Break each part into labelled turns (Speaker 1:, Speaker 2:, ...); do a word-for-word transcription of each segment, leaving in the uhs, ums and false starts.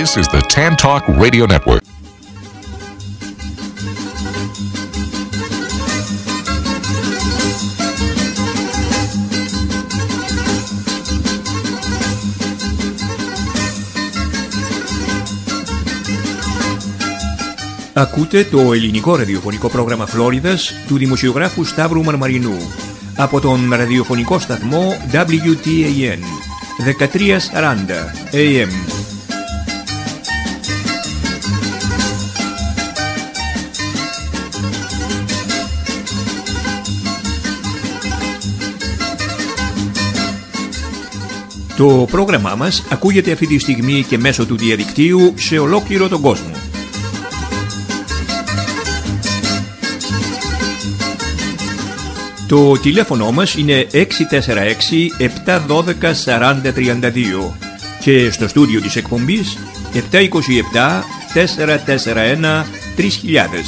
Speaker 1: This is the Tan Talk Radio Network.
Speaker 2: Ακούτε το ελληνικό ραδιοφωνικό πρόγραμμα Φλόριδας του δημοσιογράφου Σταύρου Μαρμαρινού από τον ραδιοφωνικό σταθμό ντάμπλιου τι έι εν δεκατριακόσια σαράντα έι εμ. Το πρόγραμμά μας ακούγεται αυτή τη στιγμή και μέσω του διαδικτύου σε ολόκληρο τον κόσμο. Το τηλέφωνο μας είναι έξι τέσσερα έξι επτά ένα δύο σαράντα τριάντα δύο και στο στούντιο της εκπομπής επτά δύο επτά τέσσερα τέσσερα ένα τρεις χιλιάδες.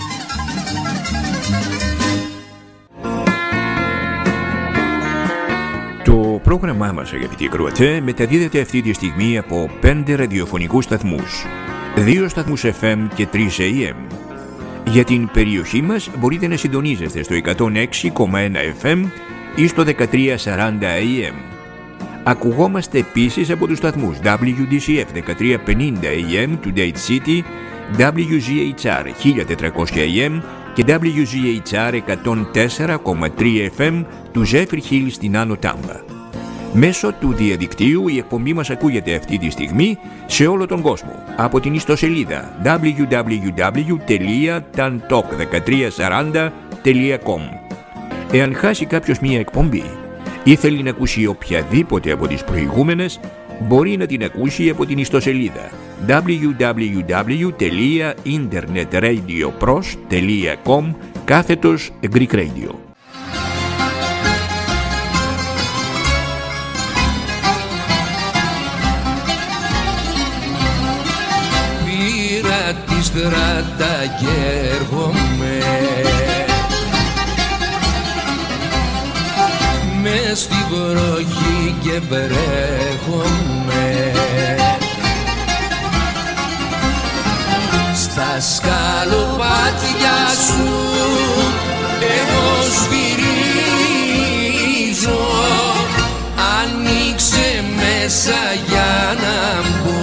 Speaker 2: Το πρόγραμμά μας, αγαπητοί ακροατές, μεταδίδεται αυτή τη στιγμή από πέντε ραδιοφωνικούς σταθμούς, δύο σταθμούς εφ εμ και τρεις έι εμ. Για την περιοχή μας μπορείτε να συντονίζεστε στο εκατόν έξι κόμμα ένα εφ εμ ή στο δεκατριακόσια σαράντα έι εμ. Ακουγόμαστε επίσης από τους σταθμούς ντάμπλιου ντι σι εφ δεκατριακόσια πενήντα έι εμ του Date City, ντάμπλιου ζι έιτς αρ χίλια τετρακόσια έι εμ και ντάμπλιου ζι έιτς αρ εκατόν τέσσερα κόμμα τρία εφ εμ του Zephyr Hill στην Άνω Τάμπα. Μέσω του διαδικτύου η εκπομπή μας ακούγεται αυτή τη στιγμή σε όλο τον κόσμο από την ιστοσελίδα ντάμπλιου ντάμπλιου ντάμπλιου τελεία tan talk δεκατριακόσια σαράντα τελεία κομ. Εάν χάσει κάποιος μία εκπομπή ή θέλει να ακούσει οποιαδήποτε από τις προηγούμενες, μπορεί να την ακούσει από την ιστοσελίδα ντάμπλιου ντάμπλιου ντάμπλιου τελεία internetradiopros τελεία com κάθετος Greek Radio.
Speaker 3: Τη στράτα και έρχομαι μες στη βροχή και βρέχομαι στα σκαλοπάτια σου εγώ σφυρίζω, ανοίξε μέσα για να μπω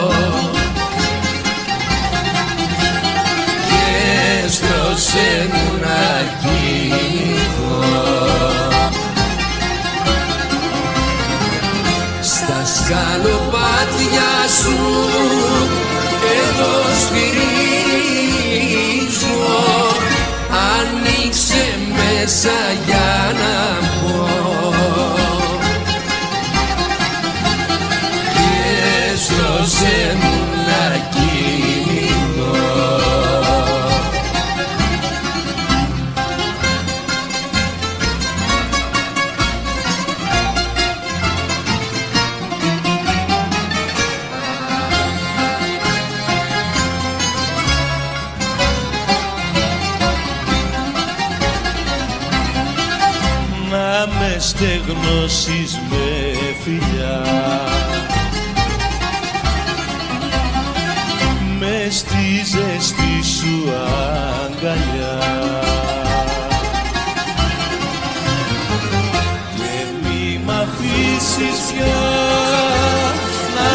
Speaker 3: στρώσε μου να κοιμηθώ στα σκαλοπάτια σου εγώ σφυρίζω, ανοίξε μέσα για να μπω και στρώσε μου να κοιμηθώ. Στεγνώσεις με φιλιά μες στη ζεστή σου αγκαλιά και μη μ' αφήσεις πια να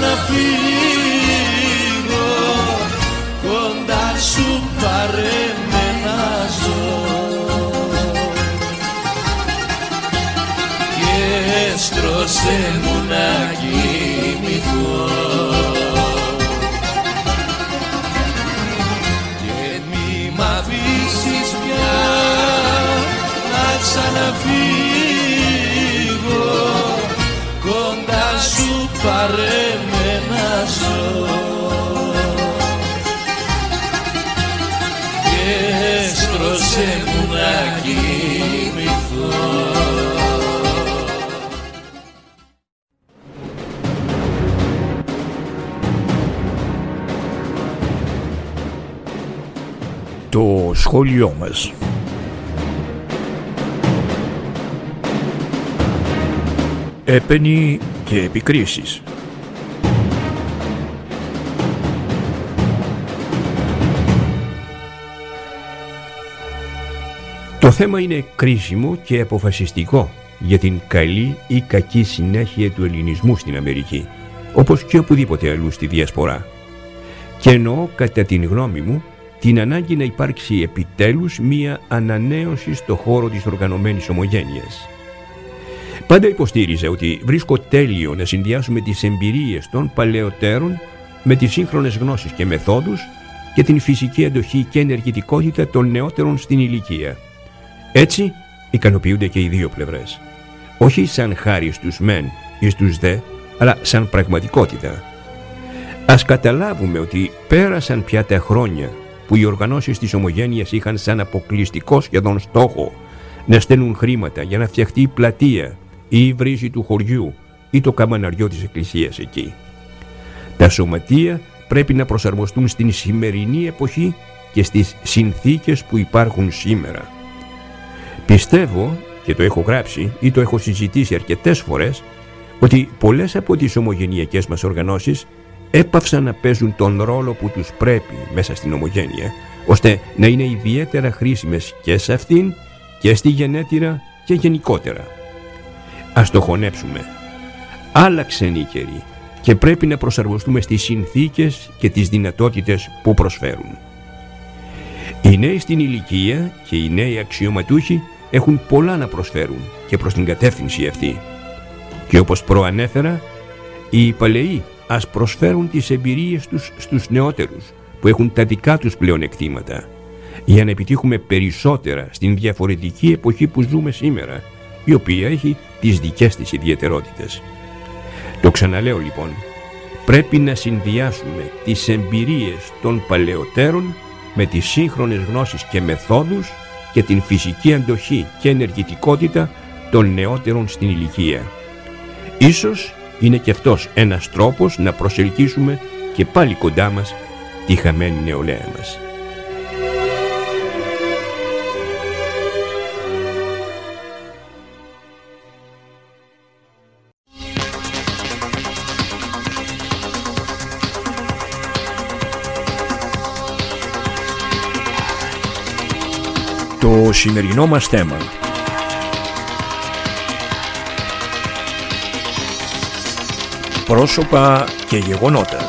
Speaker 3: ξαναφύγω, κοντά σου πάρε με να ζω στρώσε μου να κοιμηθώ και μη μ' αφήσεις πια να ξαναφύγω, κοντά σου πάρε με να ζω και στρώσε μου να κοιμηθώ.
Speaker 2: Το σχόλιο μας. Έπαινοι και επικρίσεις. Το θέμα είναι κρίσιμο και αποφασιστικό για την καλή ή κακή συνέχεια του ελληνισμού στην Αμερική, όπως και οπουδήποτε αλλού στη Διασπορά. Και εννοώ, κατά την γνώμη μου, την ανάγκη να υπάρξει επιτέλους μία ανανέωση στο χώρο της οργανωμένης ομογένειας. Πάντα υποστήριζα ότι βρίσκω τέλειο να συνδυάσουμε τις εμπειρίες των παλαιότερων με τις σύγχρονες γνώσεις και μεθόδους και την φυσική αντοχή και ενεργητικότητα των νεότερων στην ηλικία. Έτσι ικανοποιούνται και οι δύο πλευρές. Όχι σαν χάρη στους μεν ή στους δε, αλλά σαν πραγματικότητα. Ας καταλάβουμε ότι πέρασαν πια τα χρόνια που οι οργανώσεις της ομογένειας είχαν σαν αποκλειστικό σχεδόν στόχο να στέλνουν χρήματα για να φτιαχτεί η πλατεία ή η βρύση του χωριού ή το καμαναριό της εκκλησίας εκεί. Τα σωματεία πρέπει να προσαρμοστούν στην σημερινή εποχή και στις συνθήκες που υπάρχουν σήμερα. Πιστεύω, και το έχω γράψει ή το έχω συζητήσει αρκετές φορές, ότι πολλές από τις ομογενειακές μας οργανώσεις έπαυσαν να παίζουν τον ρόλο που τους πρέπει μέσα στην ομογένεια, ώστε να είναι ιδιαίτερα χρήσιμες και σε αυτήν και στη γενέτειρα και γενικότερα. Ας το χωνέψουμε. Άλλαξαν οι καιροί και πρέπει να προσαρμοστούμε στις συνθήκες και τις δυνατότητες που προσφέρουν. Οι νέοι στην ηλικία και οι νέοι αξιωματούχοι έχουν πολλά να προσφέρουν και προς την κατεύθυνση αυτή. Και όπως προανέφερα, οι παλαιοί ας προσφέρουν τις εμπειρίες τους στους νεότερους που έχουν τα δικά τους πλεονεκτήματα, για να επιτύχουμε περισσότερα στην διαφορετική εποχή που ζούμε σήμερα, η οποία έχει τις δικές της ιδιαιτερότητες. Το ξαναλέω λοιπόν, πρέπει να συνδυάσουμε τις εμπειρίες των παλαιότερων με τις σύγχρονες γνώσεις και μεθόδους και την φυσική αντοχή και ενεργητικότητα των νεότερων στην ηλικία. Ίσως είναι και αυτός ένας τρόπος να προσελκύσουμε και πάλι κοντά μας τη χαμένη νεολαία μας.
Speaker 3: Το σημερινό μας θέμα: πρόσωπα και γεγονότα.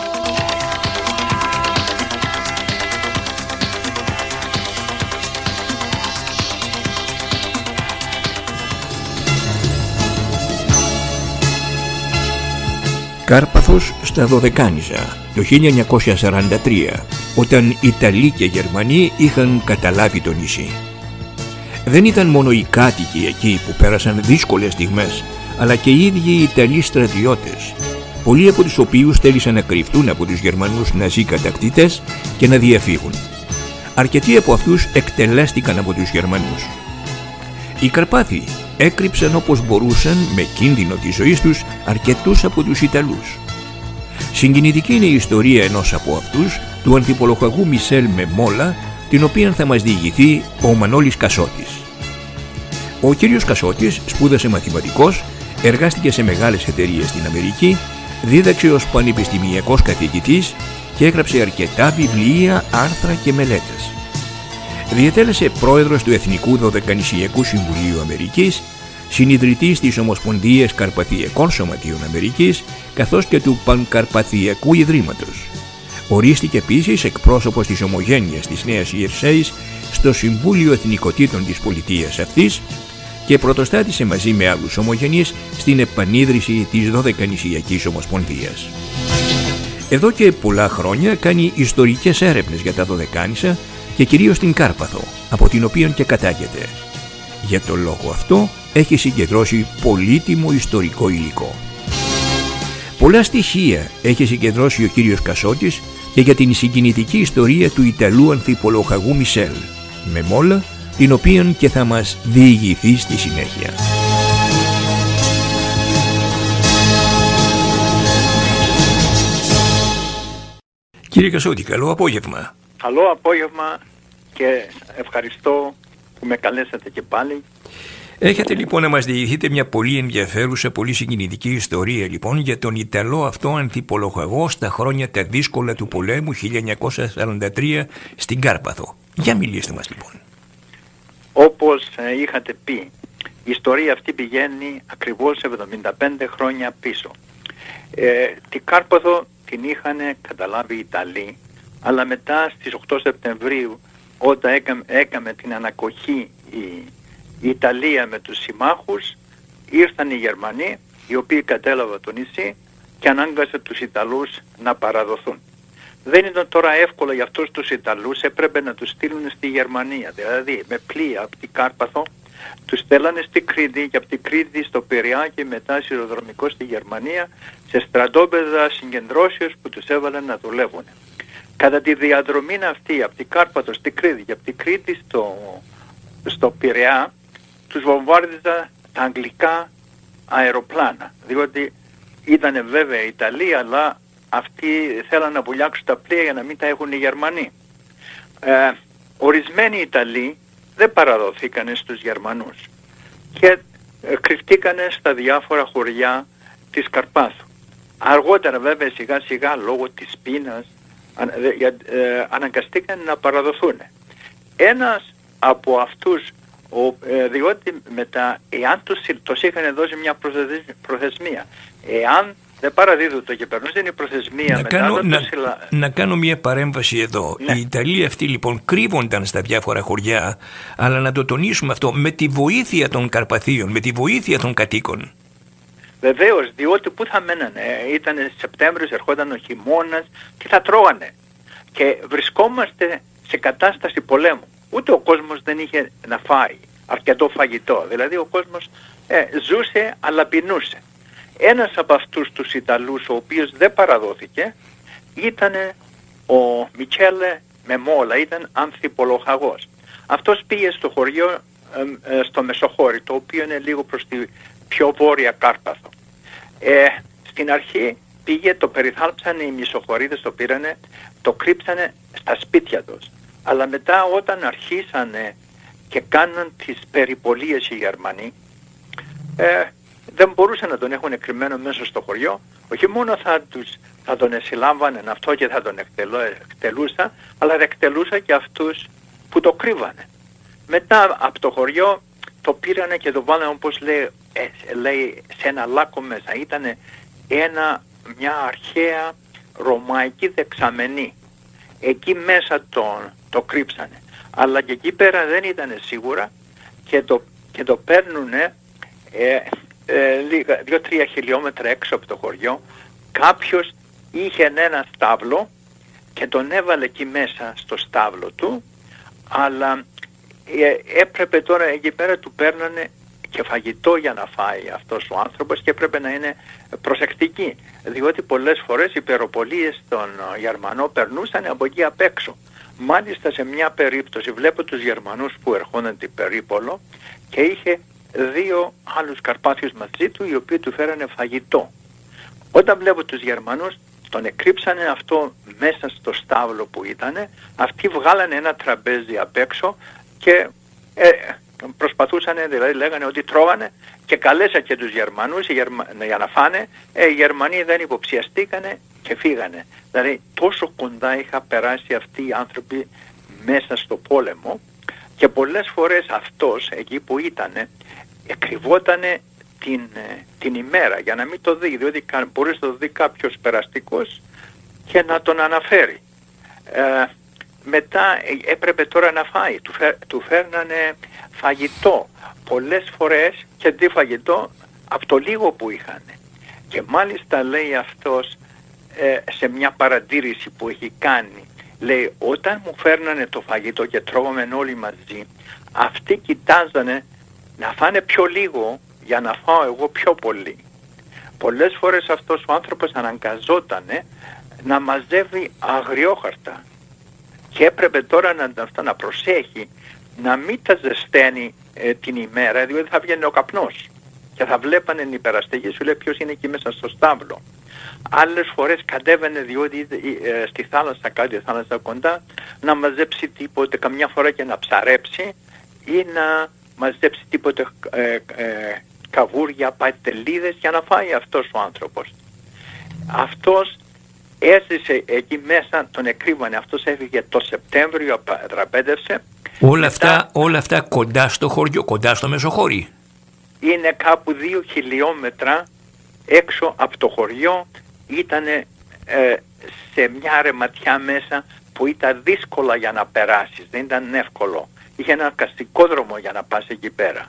Speaker 3: Κάρπαθος στα Δωδεκάνηζα το χίλια εννιακόσια σαράντα τρία, όταν Ιταλοί και Γερμανοί είχαν καταλάβει το νησί. Δεν ήταν μόνο οι κάτοικοι εκεί που πέρασαν δύσκολες στιγμές, αλλά και οι ίδιοι οι Ιταλοί στρατιώτες, πολλοί από τους οποίους θέλησαν να κρυφτούν από τους Γερμανούς ναζί κατακτητές και να διαφύγουν. Αρκετοί από αυτούς εκτελέστηκαν από τους Γερμανούς. Οι Καρπάθοι έκρυψαν όπως μπορούσαν, με κίνδυνο της ζωής τους, αρκετούς από τους Ιταλούς. Συγκινητική είναι η ιστορία ενός από αυτούς, του ανθιπολοχαγού Μισελ Μεμόλα, την οποία θα μας διηγηθεί ο Μανώλης Κασότης. Ο κύριος Κασότης σπούδασε μαθηματικός, εργάστηκε σε μεγάλες εταιρείες στην Αμερική, δίδαξε ως πανεπιστημιακός καθηγητής και έγραψε αρκετά βιβλία, άρθρα και μελέτες. Διετέλεσε πρόεδρος του Εθνικού Δωδεκανησιακού Συμβουλίου Αμερικής, συνιδρυτής της Ομοσπονδίας Καρπαθιακών Σωματείων Αμερικής, καθώς και του Πανκαρπαθιακού Ιδρύματος. Ορίστηκε επίσης εκπρόσωπος της Ομογένειας της Νέας Ιερσέης στο Συμβούλιο Εθνικοτήτων της πολιτείας αυτής και πρωτοστάτησε μαζί με άλλους ομογενείς στην επανίδρυση της Δωδεκανησιακής Ομοσπονδίας. Εδώ και πολλά χρόνια κάνει ιστορικές έρευνες για τα Δωδεκάνησα και κυρίως την Κάρπαθο, από την οποία και κατάγεται. Για τον λόγο αυτό έχει συγκεντρώσει πολύτιμο ιστορικό υλικό. Πολλά στοιχεία έχει συγκεντρώσει ο κύριος Κασότης και για την συγκινητική ιστορία του Ιταλού ανθιπολοχαγού Μισελ Μεμόλα, την οποία και θα μας διηγηθεί στη συνέχεια.
Speaker 2: Κύριε Κασότη, καλό απόγευμα.
Speaker 4: Καλό απόγευμα και ευχαριστώ που με καλέσατε και πάλι.
Speaker 2: Έχετε λοιπόν να μας διηγηθείτε μια πολύ ενδιαφέρουσα, πολύ συγκινητική ιστορία λοιπόν για τον Ιταλό αυτό ανθιπολοχαγό στα χρόνια τα δύσκολα του πολέμου χίλια εννιακόσια σαράντα τρία στην Κάρπαθο. Για μιλήστε μας λοιπόν.
Speaker 4: όπως ε, είχατε πει, η ιστορία αυτή πηγαίνει ακριβώς εβδομήντα πέντε χρόνια πίσω. Ε, την Κάρπαθο την είχαν καταλάβει οι Ιταλοί, αλλά μετά στις οκτώ Σεπτεμβρίου, όταν έκαμε, έκαμε την ανακοχή η, η Ιταλία με τους συμμάχους, ήρθαν οι Γερμανοί, οι οποίοι κατέλαβαν το νησί και ανάγκασε τους Ιταλούς να παραδοθούν. Δεν ήταν τώρα εύκολο για αυτούς τους Ιταλούς, έπρεπε να τους στείλουν στη Γερμανία, δηλαδή με πλοία από την Κάρπαθο, τους στέλνανε στη Κρήτη και από την Κρήτη στο Πειραιά και μετά σιδηροδρομικό στη Γερμανία, σε στρατόπεδα συγκεντρώσεως που τους έβαλαν να δουλεύουν. Κατά τη διαδρομή αυτή από την Κάρπαθο στη Κρήτη και από την Κρήτη στο, στο Πειραιά, τους βομβάρδιζαν τα αγγλικά αεροπλάνα, διότι ήταν βέβαια Ιταλοί, αλλά αυτοί θέλαν να βουλιάξουν τα πλοία για να μην τα έχουν οι Γερμανοί. Ε, ορισμένοι Ιταλοί δεν παραδοθήκανε στους Γερμανούς και ε, κρυφτήκανε στα διάφορα χωριά της Καρπάθου. Αργότερα βέβαια σιγά σιγά λόγω της πείνας αν, ε, ε, αναγκαστήκαν να παραδοθούν. Ένας από αυτούς, ο, ε, διότι μετά εάν τους, τους είχαν δώσει μια προθεσμία, εάν δεν παραδίδονται και περνούσε η προθεσμία.
Speaker 3: Να,
Speaker 4: μετά
Speaker 3: κάνω, να,
Speaker 4: συλλα...
Speaker 3: να κάνω μια παρέμβαση εδώ.
Speaker 4: Ναι.
Speaker 3: Οι Ιταλοί αυτοί λοιπόν κρύβονταν στα διάφορα χωριά, αλλά να το τονίσουμε αυτό, με τη βοήθεια των Καρπαθίων, με τη βοήθεια των κατοίκων.
Speaker 4: Βεβαίως, διότι πού θα μένανε, ήταν Σεπτέμβριος, ερχόταν ο χειμώνας, τι θα τρώγανε. Και βρισκόμαστε σε κατάσταση πολέμου. Ούτε ο κόσμος δεν είχε να φάει αρκετό φαγητό. Δηλαδή ο κόσμος ε, ζούσε αλλά πεινούσε. Ένας από αυτούς τους Ιταλούς, ο οποίος δεν παραδόθηκε, ήταν ο Μιτσέλε Μεμόλα, ήταν ανθιπολογαγός. Αυτός πήγε στο χωριό, ε, ε, στο Μεσοχώρι, το οποίο είναι λίγο προς τη πιο βόρεια Κάρπαθο. Ε, στην αρχή πήγε, το περιθάλψανε οι Μεσοχωρίδες, το πήρανε, το κρύψανε στα σπίτια τους. Αλλά μετά όταν αρχίσανε και κάναν τις περιπολίες οι Γερμανοί, ε, δεν μπορούσαν να τον έχουν κρυμμένο μέσα στο χωριό, όχι μόνο θα, τους, θα τον εσυλλάμβανε αυτό και θα τον εκτελούσα, αλλά θα εκτελούσα και αυτούς που το κρύβανε. Μετά από το χωριό το πήρανε και το βάλανε, όπως λέει, ε, λέει σε ένα λάκκο μέσα. Ήταν ένα, μια αρχαία ρωμαϊκή δεξαμενή. Εκεί μέσα το, το κρύψανε. Αλλά και εκεί πέρα δεν ήταν σίγουρα και το, και το παίρνουνε ε, ε, λίγα, δύο-τρία χιλιόμετρα έξω από το χωριό. Κάποιος είχε ένα στάβλο και τον έβαλε εκεί μέσα στο στάβλο του, αλλά ε, έπρεπε τώρα εκεί πέρα του παίρνανε και φαγητό για να φάει αυτός ο άνθρωπος και έπρεπε να είναι προσεκτικοί, διότι πολλές φορές οι περοπολίες των Γερμανών περνούσαν από εκεί απ' έξω. Μάλιστα σε μια περίπτωση βλέπω τους Γερμανούς που ερχόνταν την περίπολο και είχε δύο άλλους Καρπάθιους μαζί του, οι οποίοι του φέρανε φαγητό. Όταν βλέπω τους Γερμανούς, τον εκρύψανε αυτό μέσα στο στάβλο που ήτανε, αυτοί βγάλανε ένα τραπέζι απ' έξω και ε, προσπαθούσαν, δηλαδή λέγανε ότι τρώγανε, και καλέσα και τους Γερμανούς Γερμα... για να φάνε. Ε, οι Γερμανοί δεν υποψιαστήκανε και φύγανε. Δηλαδή τόσο κοντά είχα περάσει αυτοί οι άνθρωποι μέσα στο πόλεμο, και πολλές φορές αυτός εκεί που ήτανε εκρυβότανε την, την ημέρα για να μην το δει, διότι μπορείς να το δει κάποιος περαστικός και να τον αναφέρει. Ε, μετά έπρεπε τώρα να φάει, του, φέρ, του φέρνανε φαγητό πολλές φορές και τι φαγητό από το λίγο που είχαν. Και μάλιστα λέει αυτός ε, σε μια παρατήρηση που έχει κάνει, λέει, όταν μου φέρνανε το φαγητό και τρώγαμε όλοι μαζί, αυτοί κοιτάζανε να φάνε πιο λίγο για να φάω εγώ πιο πολύ. Πολλές φορές αυτός ο άνθρωπος αναγκαζότανε να μαζεύει αγριόχαρτα και έπρεπε τώρα να, αυτό, να προσέχει να μην τα ζεσταίνει ε, την ημέρα, διότι θα βγαίνει ο καπνός και θα βλέπανε οι περαστεγοί, σου λέει ποιος είναι εκεί μέσα στο στάβλο. Άλλες φορές κατέβαινε, διότι ε, στη θάλασσα, κάτι θάλασσα κοντά, να μαζέψει τίποτε, καμιά φορά και να ψαρέψει ή να μαζέψει τίποτε ε, ε, καβούρια, πατελίδες για να φάει αυτός ο άνθρωπος. Αυτός έζησε εκεί μέσα, τον εκρύβανε, αυτός έφυγε το Σεπτέμβριο, δραπέτευσε
Speaker 3: Όλα, Μετά, αυτά, όλα αυτά κοντά στο χωριό, κοντά στο Μεσοχώρι.
Speaker 4: Είναι κάπου δύο χιλιόμετρα έξω από το χωριό. Ήταν ε, σε μια ρεματιά μέσα που ήταν δύσκολα για να περάσεις, δεν ήταν εύκολο. Είχε ένα καστικόδρομο για να πας εκεί πέρα.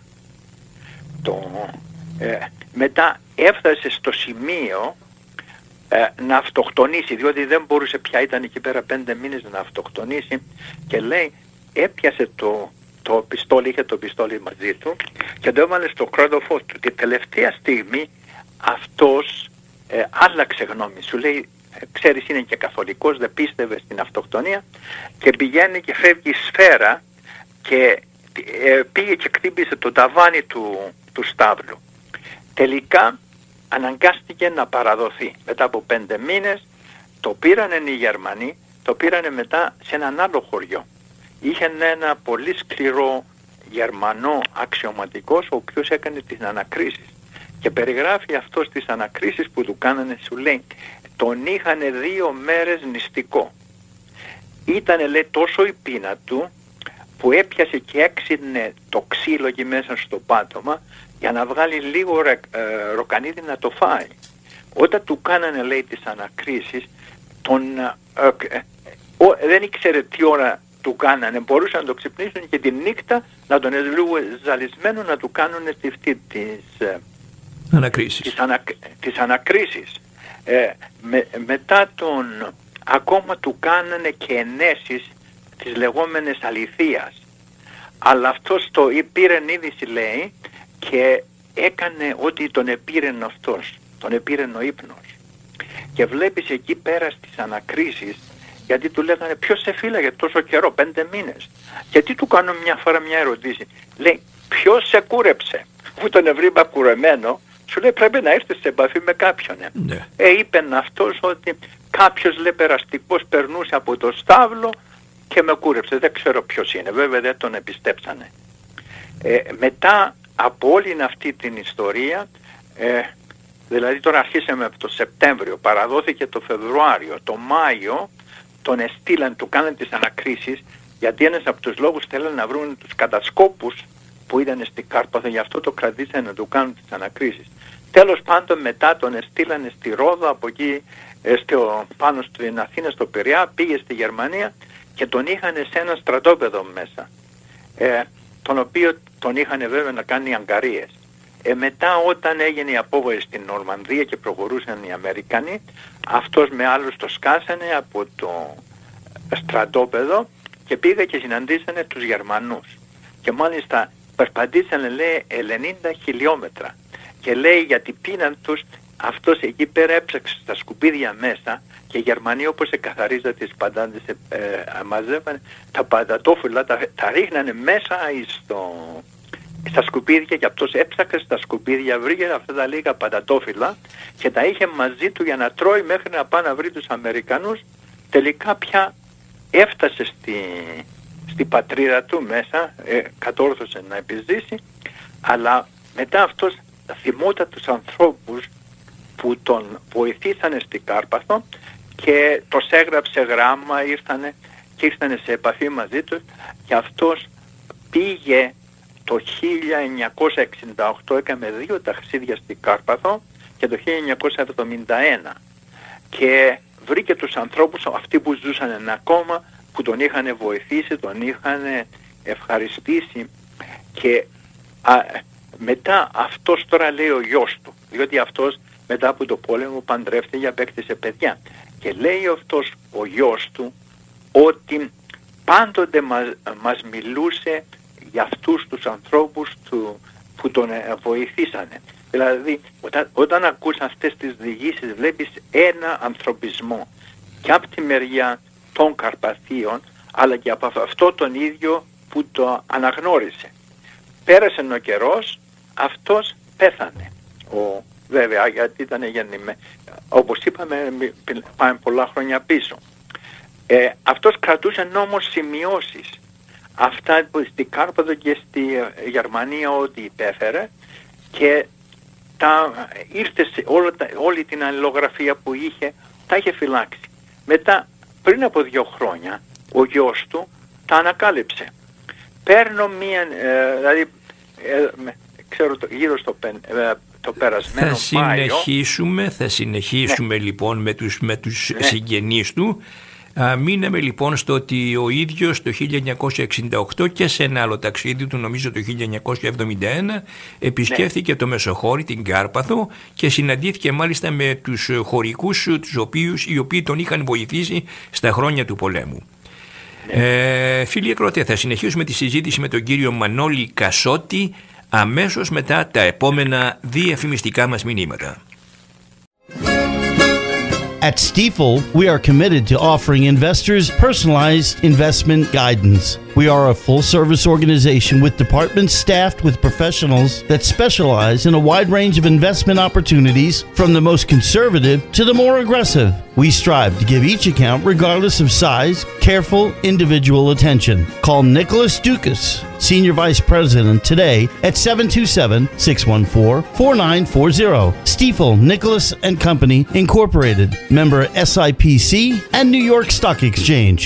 Speaker 4: Το, ε, μετά έφτασε στο σημείο ε, να αυτοκτονήσει, διότι δεν μπορούσε πια, ήταν εκεί πέρα πέντε μήνες να αυτοκτονήσει, και λέει έπιασε το, το πιστόλι, είχε το πιστόλι μαζί του και το έβαλε στο κρότοφό του. Τη τελευταία στιγμή αυτός ε, άλλαξε γνώμη, σου λέει, ξέρεις, είναι και καθολικός, δεν πίστευε στην αυτοκτονία, και πηγαίνει και φεύγει σφαίρα και ε, πήγε και χτύπησε το ταβάνι του, του στάβλου. Τελικά αναγκάστηκε να παραδοθεί. Μετά από πέντε μήνες το πήρανε οι Γερμανοί, το πήρανε μετά σε έναν άλλο χωριό. Είχε ένα πολύ σκληρό Γερμανό αξιωματικός, ο οποίος έκανε τις ανακρίσεις, και περιγράφει αυτός τις ανακρίσεις που του κάνανε, σου λέει, τον είχανε δύο μέρες νηστικό. Ήτανε, λέει, τόσο η πείνα του που έπιασε και έξινε το ξύλο εκεί μέσα στο πάτωμα για να βγάλει λίγο ρε, ε, ροκανίδι να το φάει. Όταν του κάνανε, λέει, τις ανακρίσεις, τον, ε, ε, ε, ο, δεν ήξερε τι ώρα του κάνανε, μπορούσαν να το ξυπνήσουν και τη νύχτα να τον λίγο ζαλισμένο να του κάνουν στη αυτή της, ε,
Speaker 3: ανακρίσεις.
Speaker 4: Τις, ανα, τις ανακρίσεις. Ε, με, μετά τον ακόμα του κάνανε και ενέσεις τις λεγόμενες αληθείας, αλλά αυτός το πήρε είδηση, λέει, και έκανε ότι τον επήρεν αυτός, τον επήρεν ο ύπνος. Και βλέπεις εκεί πέρα στις ανακρίσεις, γιατί του λέγανε ποιος σε φύλαγε τόσο καιρό, πέντε μήνες, γιατί του κάνω μια φορά μια ερωτήση, λέει ποιος σε κούρεψε, που τον ευρύμπα κουρεμένο, σου λέει πρέπει να έρθεις σε επαφή με κάποιον.
Speaker 3: Ναι.
Speaker 4: Ε, είπεν αυτός ότι κάποιος, λέει, περαστικός περνούσε από το στάβλο και με κούρεψε. Δεν ξέρω ποιος είναι, βέβαια δεν τον επιστέψανε. Ε, μετά από όλη αυτή την ιστορία, ε, δηλαδή τώρα αρχίσαμε από το Σεπτέμβριο, παραδόθηκε το Φεβρουάριο, το Μάιο τον εστήλαν, του κάναν τις ανακρίσεις, γιατί ένας από τους λόγους θέλουν να βρουν τους κατασκόπους που ήταν στην Κάρπαθο, γι' αυτό το κρατήσανε να του κάνουν τις ανακρίσεις. Τέλος πάντων μετά τον εστήλανε στη Ρόδο, από εκεί στο, πάνω στην Αθήνα, στο Πειραιά, πήγε στη Γερμανία και τον είχαν σε ένα στρατόπεδο μέσα, ε, τον οποίο τον είχαν βέβαια να κάνει αγκαρίες. Ε, μετά όταν έγινε η απόγοηση στην Νορμανδία και προχωρούσαν οι Αμερικανοί, αυτός με άλλους το σκάσανε από το στρατόπεδο και πήγα και συναντήσανε τους Γερμανούς. Και μάλιστα περπατήσανε, λέει, ενενήντα χιλιόμετρα. Και λέει γιατί πίναν τους, αυτός εκεί πέρα έψαξε στα σκουπίδια μέσα, και οι Γερμανοί όπως εκαθαρίζαν τις παντάντες, ε, ε, μαζεύανε τα παντατόφυλλα, τα, τα ρίχνανε μέσα στο, στα σκουπίδια, και αυτός έψαξε στα σκουπίδια, βρήκε αυτά τα λίγα παντατόφυλλα και τα είχε μαζί του για να τρώει μέχρι να πάει να βρει τους Αμερικανούς. Τελικά πια έφτασε στη, στη πατρίδα του μέσα, ε, κατόρθωσε να επιζήσει, αλλά μετά αυτός θυμόταν τους ανθρώπους που τον βοηθήσανε στην Κάρπαθο και τους έγραψε γράμμα, ήρθανε και ήρθανε σε επαφή μαζί τους, και αυτός πήγε το χίλια εννιακόσια εξήντα οκτώ, έκανε δύο ταξίδια στην Κάρπαθο, και το χίλια εννιακόσια εβδομήντα ένα, και βρήκε τους ανθρώπους αυτοί που ζούσαν ακόμα, που τον είχαν βοηθήσει, τον είχαν ευχαριστήσει. Και α, μετά αυτός τώρα, λέει, ο γιος του, διότι αυτός μετά από το πόλεμο παντρεύτηκε, απέκτησε παιδιά, και λέει αυτός ο γιος του ότι πάντοτε μας, μας μιλούσε για αυτούς τους ανθρώπους του, που τον βοηθήσανε. Δηλαδή όταν, όταν ακούς αυτές τις διηγήσεις βλέπεις ένα ανθρωπισμό και από τη μεριά των Καρπαθίων, αλλά και από αυτό τον ίδιο που το αναγνώρισε. Πέρασε ο καιρός, αυτός πέθανε. Ο, βέβαια, γιατί ήταν γεννημένο, όπως είπαμε, πάμε πολλά χρόνια πίσω. Ε, αυτός κρατούσε όμως σημειώσεις, αυτά που στην Κάρπαθο και στη Γερμανία ό,τι υπέφερε, και τα, ήρθε σε όλα, όλη την αλληλογραφία που είχε, τα είχε φυλάξει. Μετά, πριν από δύο χρόνια, ο γιος του τα ανακάλυψε. παίρνω μία, ε, δηλαδή, ε, ξέρω το, γύρω στο πεν, ε, το περασμένο
Speaker 3: θα
Speaker 4: Μάιο.
Speaker 3: Συνεχίσουμε, θα συνεχίσουμε ναι. λοιπόν με τους, με τους ναι. συγγενείς του. Α, μείναμε λοιπόν στο ότι ο ίδιος το χίλια εννιακόσια εξήντα οκτώ και σε ένα άλλο ταξίδι του, νομίζω το χίλια εννιακόσια εβδομήντα ένα, επισκέφθηκε ναι. το Μεσοχώρι, την Κάρπαθο, και συναντήθηκε μάλιστα με τους χωρικούς τους οποίους, οι οποίοι τον είχαν βοηθήσει στα χρόνια του πολέμου. Ναι. Ε, φίλοι ακροατές, θα συνεχίσουμε τη συζήτηση με τον κύριο Μανώλη Κασότη αμέσως μετά τα επόμενα διαφημιστικά μας μηνύματα.
Speaker 5: At Stifel, we are committed to offering investors personalized investment guidance. We are a full-service organization with departments staffed with professionals that specialize in a wide range of investment opportunities, from the most conservative to the more aggressive. We strive to give each account, regardless of size, careful individual attention. Call Nicholas Dukas, Senior Vice President, today at seven two seven, six one four, four nine four zero. Stifel, Nicholas and Company, Incorporated. Member S I P C and New York Stock Exchange.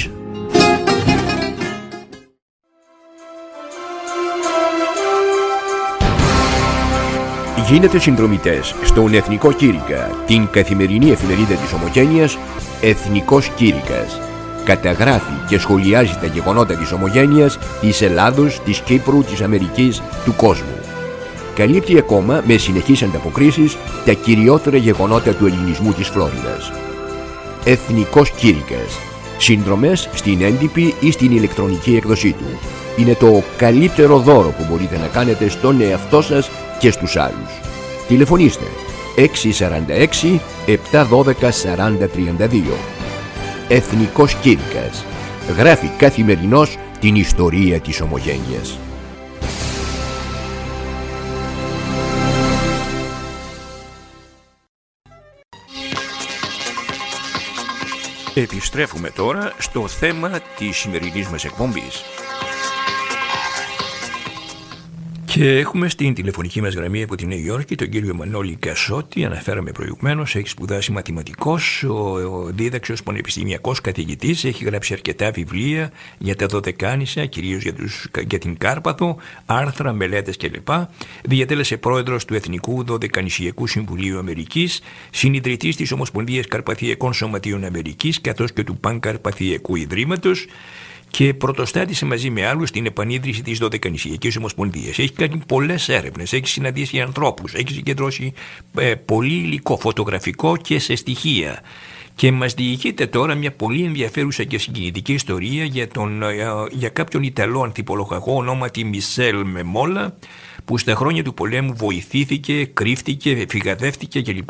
Speaker 2: Γίνετε συνδρομητές στον Εθνικό Κήρυκα, την καθημερινή εφημερίδα της Ομογένειας Εθνικός Κήρυκας. Καταγράφει και σχολιάζει τα γεγονότα της Ομογένειας, της Ελλάδος, της Κύπρου, της Αμερικής, του κόσμου. Καλύπτει ακόμα με συνεχείς ανταποκρίσεις τα κυριότερα γεγονότα του ελληνισμού της Φλόριδας. Εθνικός Κήρυκας. Συνδρομές στην έντυπη ή στην ηλεκτρονική έκδοσή του. Είναι το καλύτερο δώρο που μπορείτε να κάνετε στον εαυτό σας και στους άλλους. Τηλεφωνήστε έξι τέσσερα έξι, επτά ένα δύο, τέσσερα μηδέν τρία δύο. Εθνικός Κήρυκας. Γράφει καθημερινώς την ιστορία της Ομογένειας. Επιστρέφουμε τώρα στο θέμα της σημερινής μας εκπομπής. Και έχουμε στην τηλεφωνική μας γραμμή από τη Νέα Υόρκη τον κύριο Μανώλη Κασότη. Αναφέραμε προηγουμένως, έχει σπουδάσει μαθηματικός, ο, ο δίδαξος πανεπιστημιακός καθηγητής, έχει γράψει αρκετά βιβλία για τα Δωδεκάνησα, κυρίως για, τους, για την Κάρπαθο, άρθρα, μελέτες κλπ. Διατέλεσε πρόεδρος του Εθνικού Δωδεκανησιακού Συμβουλίου Αμερικής, συνιδρυτής της Ομοσπονδίας Καρπαθιακών Σωματείων Αμερικής, καθώς και του Πανκαρπαθιακού Ιδρύματος, και πρωτοστάτησε μαζί με άλλους την επανίδρυση της Δωδεκανησιακής Ομοσπονδίας. Έχει κάνει πολλές έρευνες, έχει συναντήσει ανθρώπους, έχει συγκεντρώσει ε, πολύ υλικό φωτογραφικό και σε στοιχεία. Και μας διηγείται τώρα μια πολύ ενδιαφέρουσα και συγκινητική ιστορία για, τον, ε, για κάποιον Ιταλό ανθιπολογαγό ονόματι Μισελ Μεμόλα, που στα χρόνια του πολέμου βοηθήθηκε, κρύφτηκε, φυγαδεύτηκε κλπ.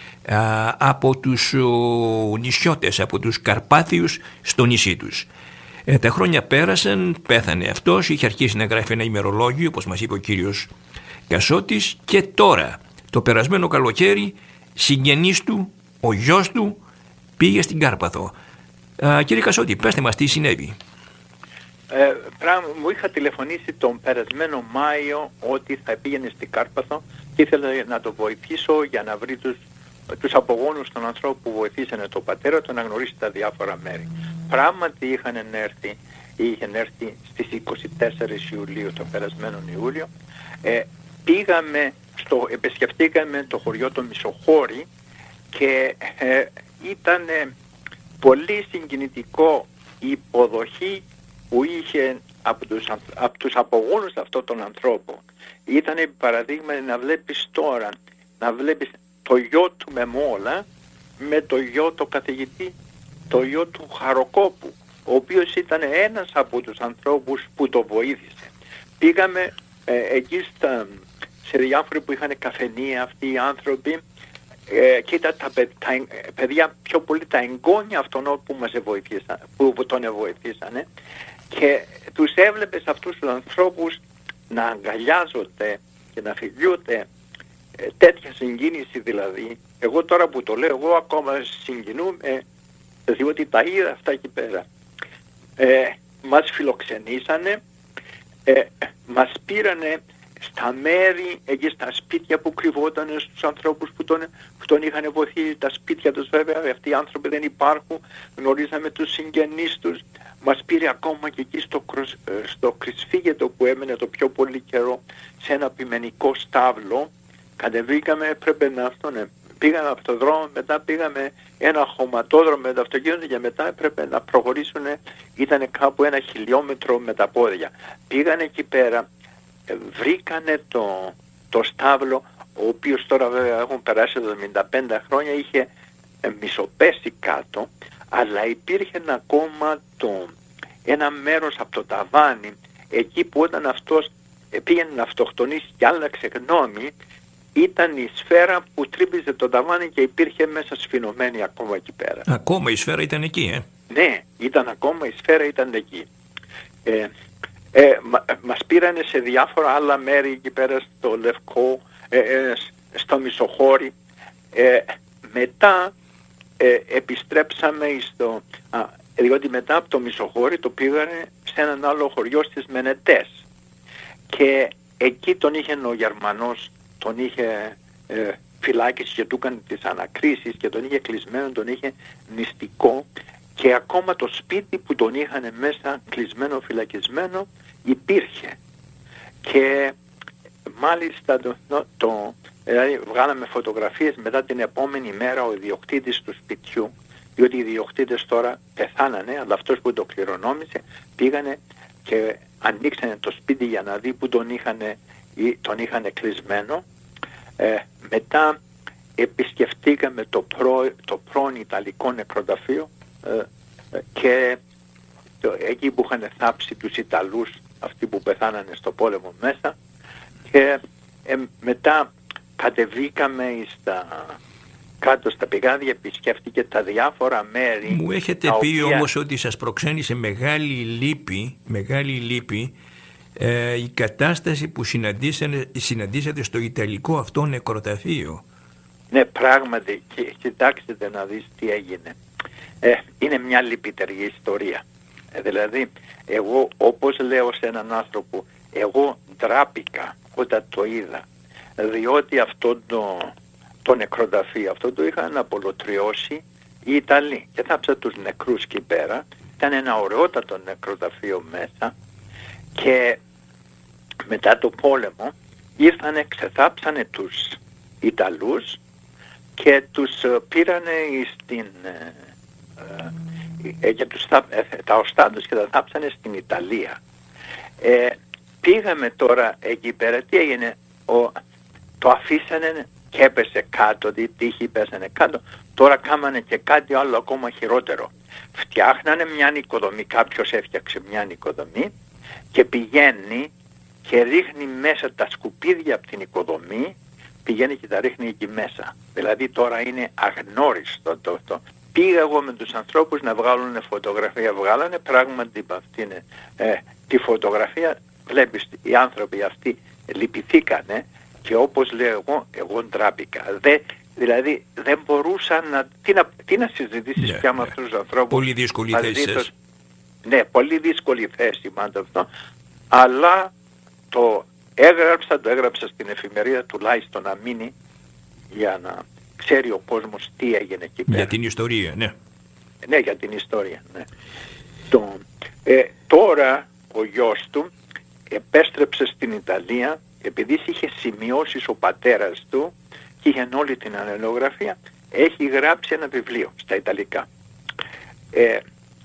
Speaker 2: Από τους ο, νησιώτες, από τους Καρπάθιους στο νησί τους. Ε, τα χρόνια πέρασαν, πέθανε αυτός, είχε αρχίσει να γράφει ένα ημερολόγιο, όπως μας είπε ο κύριος Κασότης, και τώρα, το περασμένο καλοκαίρι, συγγενής του, ο γιος του, πήγε στην Κάρπαθο. Α, κύριε Κασότη, πέστε μας τι συνέβη.
Speaker 4: Ε, πράγμα, μου είχα τηλεφωνήσει τον περασμένο Μάιο ότι θα πήγαινε στην Κάρπαθο και ήθελα να το βοηθήσω για να βρει τους, τους απογόνους των ανθρώπων που βοηθήσανε τον πατέρα του να γνωρίσει τα διάφορα μέρη. Πράγματι είχαν έρθει, είχαν έρθει στις είκοσι τέσσερις Ιουλίου, το περασμένο Ιούλιο. Ε, πήγαμε, στο, επισκεφτήκαμε το χωριό το Μισοχώρι και ε, ήταν πολύ συγκινητικό η υποδοχή που είχε από τους, από τους απογόνους αυτών των ανθρώπων. Ήταν παραδείγμα να βλέπεις τώρα, να βλέπεις το γιο του Μεμόλα με το γιο το καθηγητή, το γιο του Χαροκόπου, ο οποίος ήταν ένας από τους ανθρώπους που το βοήθησε. Πήγαμε ε, εκεί στα, σε διάφοροι που είχαν καφενεία αυτοί οι άνθρωποι ε, και ήταν τα, τα παιδιά πιο πολύ τα εγγόνια αυτών που, μας βοηθήσαν, που, που τον βοηθήσανε, και τους έβλεπες αυτούς τους ανθρώπους να αγκαλιάζονται και να φιλιούνται, ε, τέτοια συγκίνηση δηλαδή. Εγώ τώρα που το λέω, εγώ ακόμα συγκινούμαι, διότι τα είδα αυτά εκεί πέρα. Ε, μας φιλοξενήσανε, ε, μας πήρανε στα μέρη, εκεί στα σπίτια που κρυβόταν στους ανθρώπους που τον, που τον είχαν βοηθήσει, τα σπίτια τους βέβαια, αυτοί οι άνθρωποι δεν υπάρχουν, γνωρίζαμε τους συγγενείς τους, μας πήρε ακόμα και εκεί στο, στο Κρυσφύγετο που έμενε το πιο πολύ καιρό, σε ένα ποιμενικό στάβλο, κατεβήκαμε, έπρεπε να αυτό, ναι, πήγαμε από το δρόμο, μετά πήγαμε ένα χωματόδρομο με το αυτοκίνητο και μετά έπρεπε να προχωρήσουν, ήταν κάπου ένα χιλιόμετρο με τα πόδια. Πήγανε εκεί πέρα, βρήκανε το, το στάβλο, ο οποίος τώρα βέβαια έχουν περάσει εβδομήντα πέντε χρόνια, είχε μισοπέσει κάτω, αλλά υπήρχε ακόμα το, ένα μέρος από το ταβάνι, εκεί που όταν αυτός πήγαινε να αυτοκτονήσει και άλλαξε γνώμη, ήταν η σφαίρα που τρύπηζε το ταβάνι και υπήρχε μέσα σφινωμένη ακόμα εκεί πέρα.
Speaker 3: Ακόμα η σφαίρα ήταν εκεί, ε?
Speaker 4: Ναι, ήταν ακόμα η σφαίρα ήταν εκεί. Ε, ε, μα, μας πήρανε σε διάφορα άλλα μέρη εκεί πέρα, στο Λευκό, ε, ε, στο Μισοχώρι. Ε, μετά ε, επιστρέψαμε στο... Α, διότι μετά από το Μισοχώρι το πήγανε σε έναν άλλο χωριό στις Μενετές. Και εκεί τον είχε ο Γερμανός, τον είχε ε, φυλάκιση και του έκανε τις ανακρίσεις και τον είχε κλεισμένο, τον είχε νηστικό και ακόμα το σπίτι που τον είχαν μέσα κλεισμένο, φυλακισμένο υπήρχε. Και μάλιστα το, το, το, δηλαδή βγάλαμε φωτογραφίες μετά την επόμενη μέρα ο ιδιοκτήτης του σπιτιού, διότι οι ιδιοκτήτες τώρα πεθάνανε, αλλά αυτός που το κληρονόμησε πήγανε και ανοίξανε το σπίτι για να δει που τον είχαν, τον είχαν κλεισμένο. Ε, μετά επισκεφτήκαμε το, προ, το πρώην Ιταλικό νεκροταφείο ε, ε, και το, εκεί που είχαν θάψει τους Ιταλούς, αυτοί που πεθάνανε στο πόλεμο μέσα, και ε, μετά κατεβήκαμε στα, κάτω στα πηγάδια, επισκέφτηκε τα διάφορα μέρη.
Speaker 3: Μου έχετε πει οποία... όμως ότι σας προξένησε μεγάλη λύπη, μεγάλη λύπη ε, η κατάσταση που συναντήσατε στο Ιταλικό αυτό νεκροταφείο.
Speaker 4: Ναι, πράγματι, και, κοιτάξτε να δεις τι έγινε. Ε, είναι μια λυπητερή ιστορία. Ε, δηλαδή, εγώ όπως λέω σε έναν άνθρωπο, εγώ ντράπηκα όταν το είδα, διότι αυτό το, το νεκροταφείο, αυτό το είχαν απολωτριώσει οι Ιταλοί και θάψα τους νεκρούς εκεί πέρα. Ήταν ένα ωραιότατο νεκροταφείο μέσα και μετά το πόλεμο ήρθανε, ξεθάψανε τους Ιταλούς και τους πήρανε στην, ε, και τους, τα, ε, τα οστά τους και τα θάψανε στην Ιταλία. Ε, πήγαμε τώρα εκεί πέρα, τι έγινε, ο, το αφήσανε και έπεσε κάτω, η τύχη πέσανε κάτω, τώρα κάμανε και κάτι άλλο ακόμα χειρότερο. Φτιάχνανε μια νοικοδομή, κάποιος έφτιαξε μια νοικοδομή και πηγαίνει και ρίχνει μέσα τα σκουπίδια από την οικοδομή, πηγαίνει και τα ρίχνει εκεί μέσα. Δηλαδή τώρα είναι αγνώριστο το αυτό. Πήγα εγώ με τους ανθρώπους να βγάλουν φωτογραφία, βγάλανε πράγματι αυτή ε, τη φωτογραφία, βλέπεις οι άνθρωποι αυτοί λυπηθήκανε και όπως λέω εγώ, εγώ ντράπηκα. Δε, δηλαδή δεν μπορούσαν να, τι να, τι να συζητήσεις yeah, πια με yeah. αυτούς τους ανθρώπους.
Speaker 3: Πολύ δύσκολη θέση.
Speaker 4: Ναι, πολύ δύσκολη θέση μάλλον αυτό, αλλά το έγραψα, το έγραψα στην εφημερίδα τουλάχιστον να μείνει για να ξέρει ο κόσμος τι έγινε εκεί πέρα.
Speaker 3: Για την ιστορία, ναι.
Speaker 4: Ναι, για την ιστορία, ναι. Το, ε, τώρα ο γιος του επέστρεψε στην Ιταλία επειδή είχε σημειώσει ο πατέρας του και είχε όλη την αλληλογραφία, έχει γράψει ένα βιβλίο στα Ιταλικά. Ε, ε,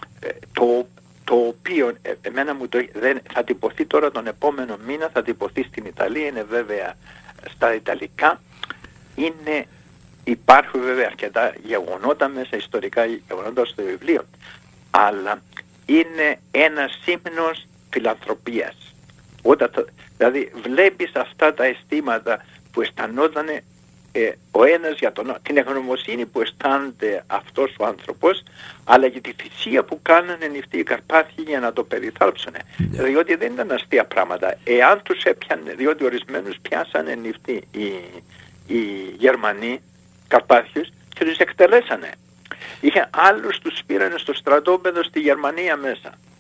Speaker 4: το το οποίο ε, εμένα μου το, δεν, θα τυπωθεί τώρα τον επόμενο μήνα, θα τυπωθεί στην Ιταλία, είναι βέβαια στα Ιταλικά, είναι, υπάρχουν βέβαια αρκετά γεγονότα μέσα, ιστορικά γεγονότα στο βιβλίο, αλλά είναι ένα σύμνος φιλανθρωπίας. Όταν το, δηλαδή βλέπεις αυτά τα αισθήματα που αισθανόταν ε, ο ένας για τον άλλο, την ευγνωμοσύνη που αισθάνεται αυτός ο άνθρωπος, αλλά και τη θυσία που κάνανε νηφτοί οι Καρπάθιοι για να το περιθάλψουν. Yeah. Διότι δεν ήταν αστεία πράγματα. Εάν τους έπιανε, διότι ορισμένους πιάσανε νηφτοί οι, οι Γερμανοί Καρπάθιους και τους εκτελέσανε. Είχε άλλους τους πήρανε στο στρατόπεδο στη Γερμανία μέσα.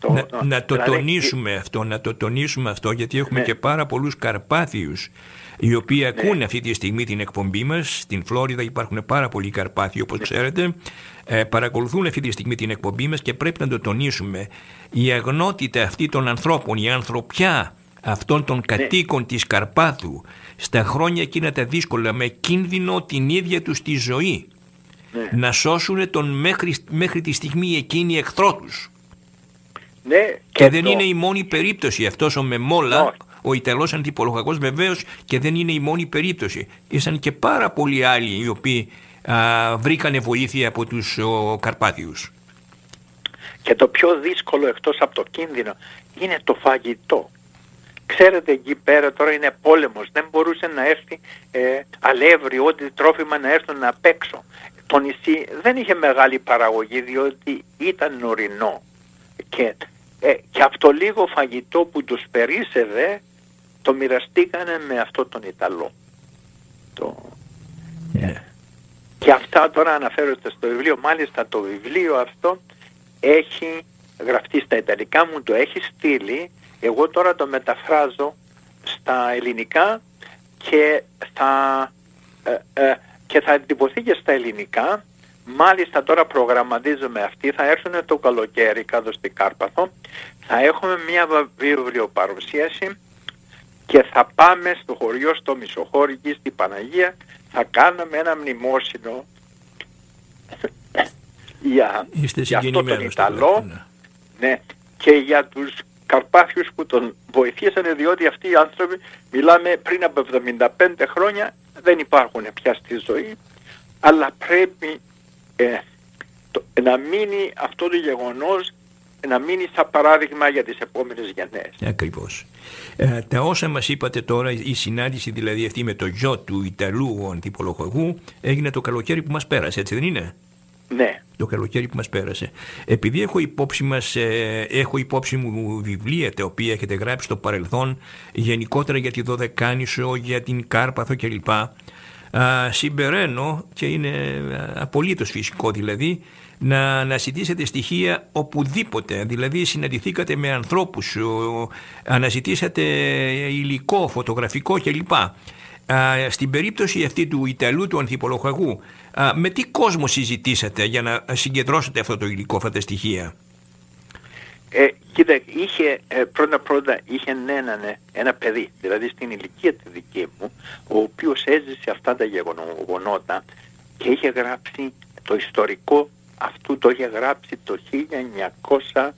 Speaker 4: Το,
Speaker 3: να, να το
Speaker 4: δηλαδή,
Speaker 3: τονίσουμε η... αυτό, να το τονίσουμε αυτό, γιατί έχουμε
Speaker 4: ναι.
Speaker 3: και πάρα πολλούς Καρπάθιους οι οποίοι
Speaker 4: ναι.
Speaker 3: ακούνε αυτή τη στιγμή την εκπομπή μας. Στην Φλόριδα υπάρχουν πάρα πολλοί Καρπάθιοι, όπως ναι. ξέρετε, ε, παρακολουθούν αυτή τη στιγμή την εκπομπή μας και πρέπει να το τονίσουμε. Η αγνότητα αυτή των ανθρώπων, η ανθρωπιά αυτών των κατοίκων ναι. της Καρπάθου στα χρόνια εκείνα τα δύσκολα, με κίνδυνο την ίδια τους τη ζωή, ναι. να σώσουν τον μέχρι, μέχρι τη στιγμή εκείνη εχθρό τους.
Speaker 4: Ναι,
Speaker 3: και, και δεν το... είναι η μόνη περίπτωση αυτός ο Μεμόλα, no. ο Ιταλός ανθιπολογαγός, βεβαίως, και δεν είναι η μόνη περίπτωση. Ήσαν και πάρα πολλοί άλλοι οι οποίοι α, βρήκανε βοήθεια από τους ο, Καρπάθιους.
Speaker 4: Και το πιο δύσκολο εκτός από το κίνδυνο είναι το φαγητό. Ξέρετε, εκεί πέρα τώρα είναι πόλεμος, δεν μπορούσε να έρθει ε, αλεύρι, ό,τι τρόφιμα να έρθουν απ' έξω. Το νησί δεν είχε μεγάλη παραγωγή διότι ήταν ορεινό. Και, ε, και αυτό λίγο φαγητό που τους περίσσευε το μοιραστήκανε με αυτό τον Ιταλό. Το... Yeah. Και αυτά τώρα αναφέρονται στο βιβλίο. Μάλιστα το βιβλίο αυτό έχει γραφτεί στα Ιταλικά, μου το έχει στείλει. Εγώ τώρα το μεταφράζω στα ελληνικά και θα, ε, ε, και θα εντυπωθεί και στα ελληνικά. Μάλιστα τώρα προγραμματίζουμε αυτή, θα έρθουν το καλοκαίρι κάτω στην Κάρπαθο, θα έχουμε μια βιβλιοπαρουσίαση και θα πάμε στο χωριό, στο Μισοχώρι, στην Παναγία, θα κάνουμε ένα μνημόσυνο για, για αυτό τον Ιταλό, ναι, και για τους Καρπάθιους που τον βοηθήσανε, διότι αυτοί οι άνθρωποι, μιλάμε πριν από εβδομήντα πέντε χρόνια, δεν υπάρχουν πια στη ζωή, αλλά πρέπει ε, το, να μείνει αυτό το γεγονός, να μείνει σαν παράδειγμα για τις επόμενες γενναίες.
Speaker 3: Ακριβώς. Ε, τα όσα μας είπατε τώρα, η συνάντηση δηλαδή αυτή με το γιο του Ιταλού ανθιπολογαγού έγινε το καλοκαίρι που μας πέρασε, έτσι δεν είναι?
Speaker 4: Ναι.
Speaker 3: Το καλοκαίρι που μας πέρασε. Επειδή έχω υπόψη, μας, ε, έχω υπόψη μου βιβλία τα οποία έχετε γράψει στο παρελθόν, γενικότερα για τη Δωδεκάνησο, για την Κάρπαθο κλπ. Α, συμπεραίνω, και είναι απολύτως φυσικό δηλαδή, να αναζητήσετε στοιχεία οπουδήποτε. Δηλαδή συναντηθήκατε με ανθρώπους, αναζητήσατε υλικό, φωτογραφικό κλπ. Α, στην περίπτωση αυτή του Ιταλού του ανθιπολογαγού, α, με τι κόσμο συζητήσατε για να συγκεντρώσετε αυτό το υλικό, αυτά τα στοιχεία?
Speaker 4: Ε, κοίτα, είχε, ε, πρώτα πρώτα είχε έναν, ένα παιδί, δηλαδή στην ηλικία τη δική μου, ο οποίος έζησε αυτά τα γεγονότα και είχε γράψει το ιστορικό αυτού, το είχε γράψει το χίλια εννιακόσια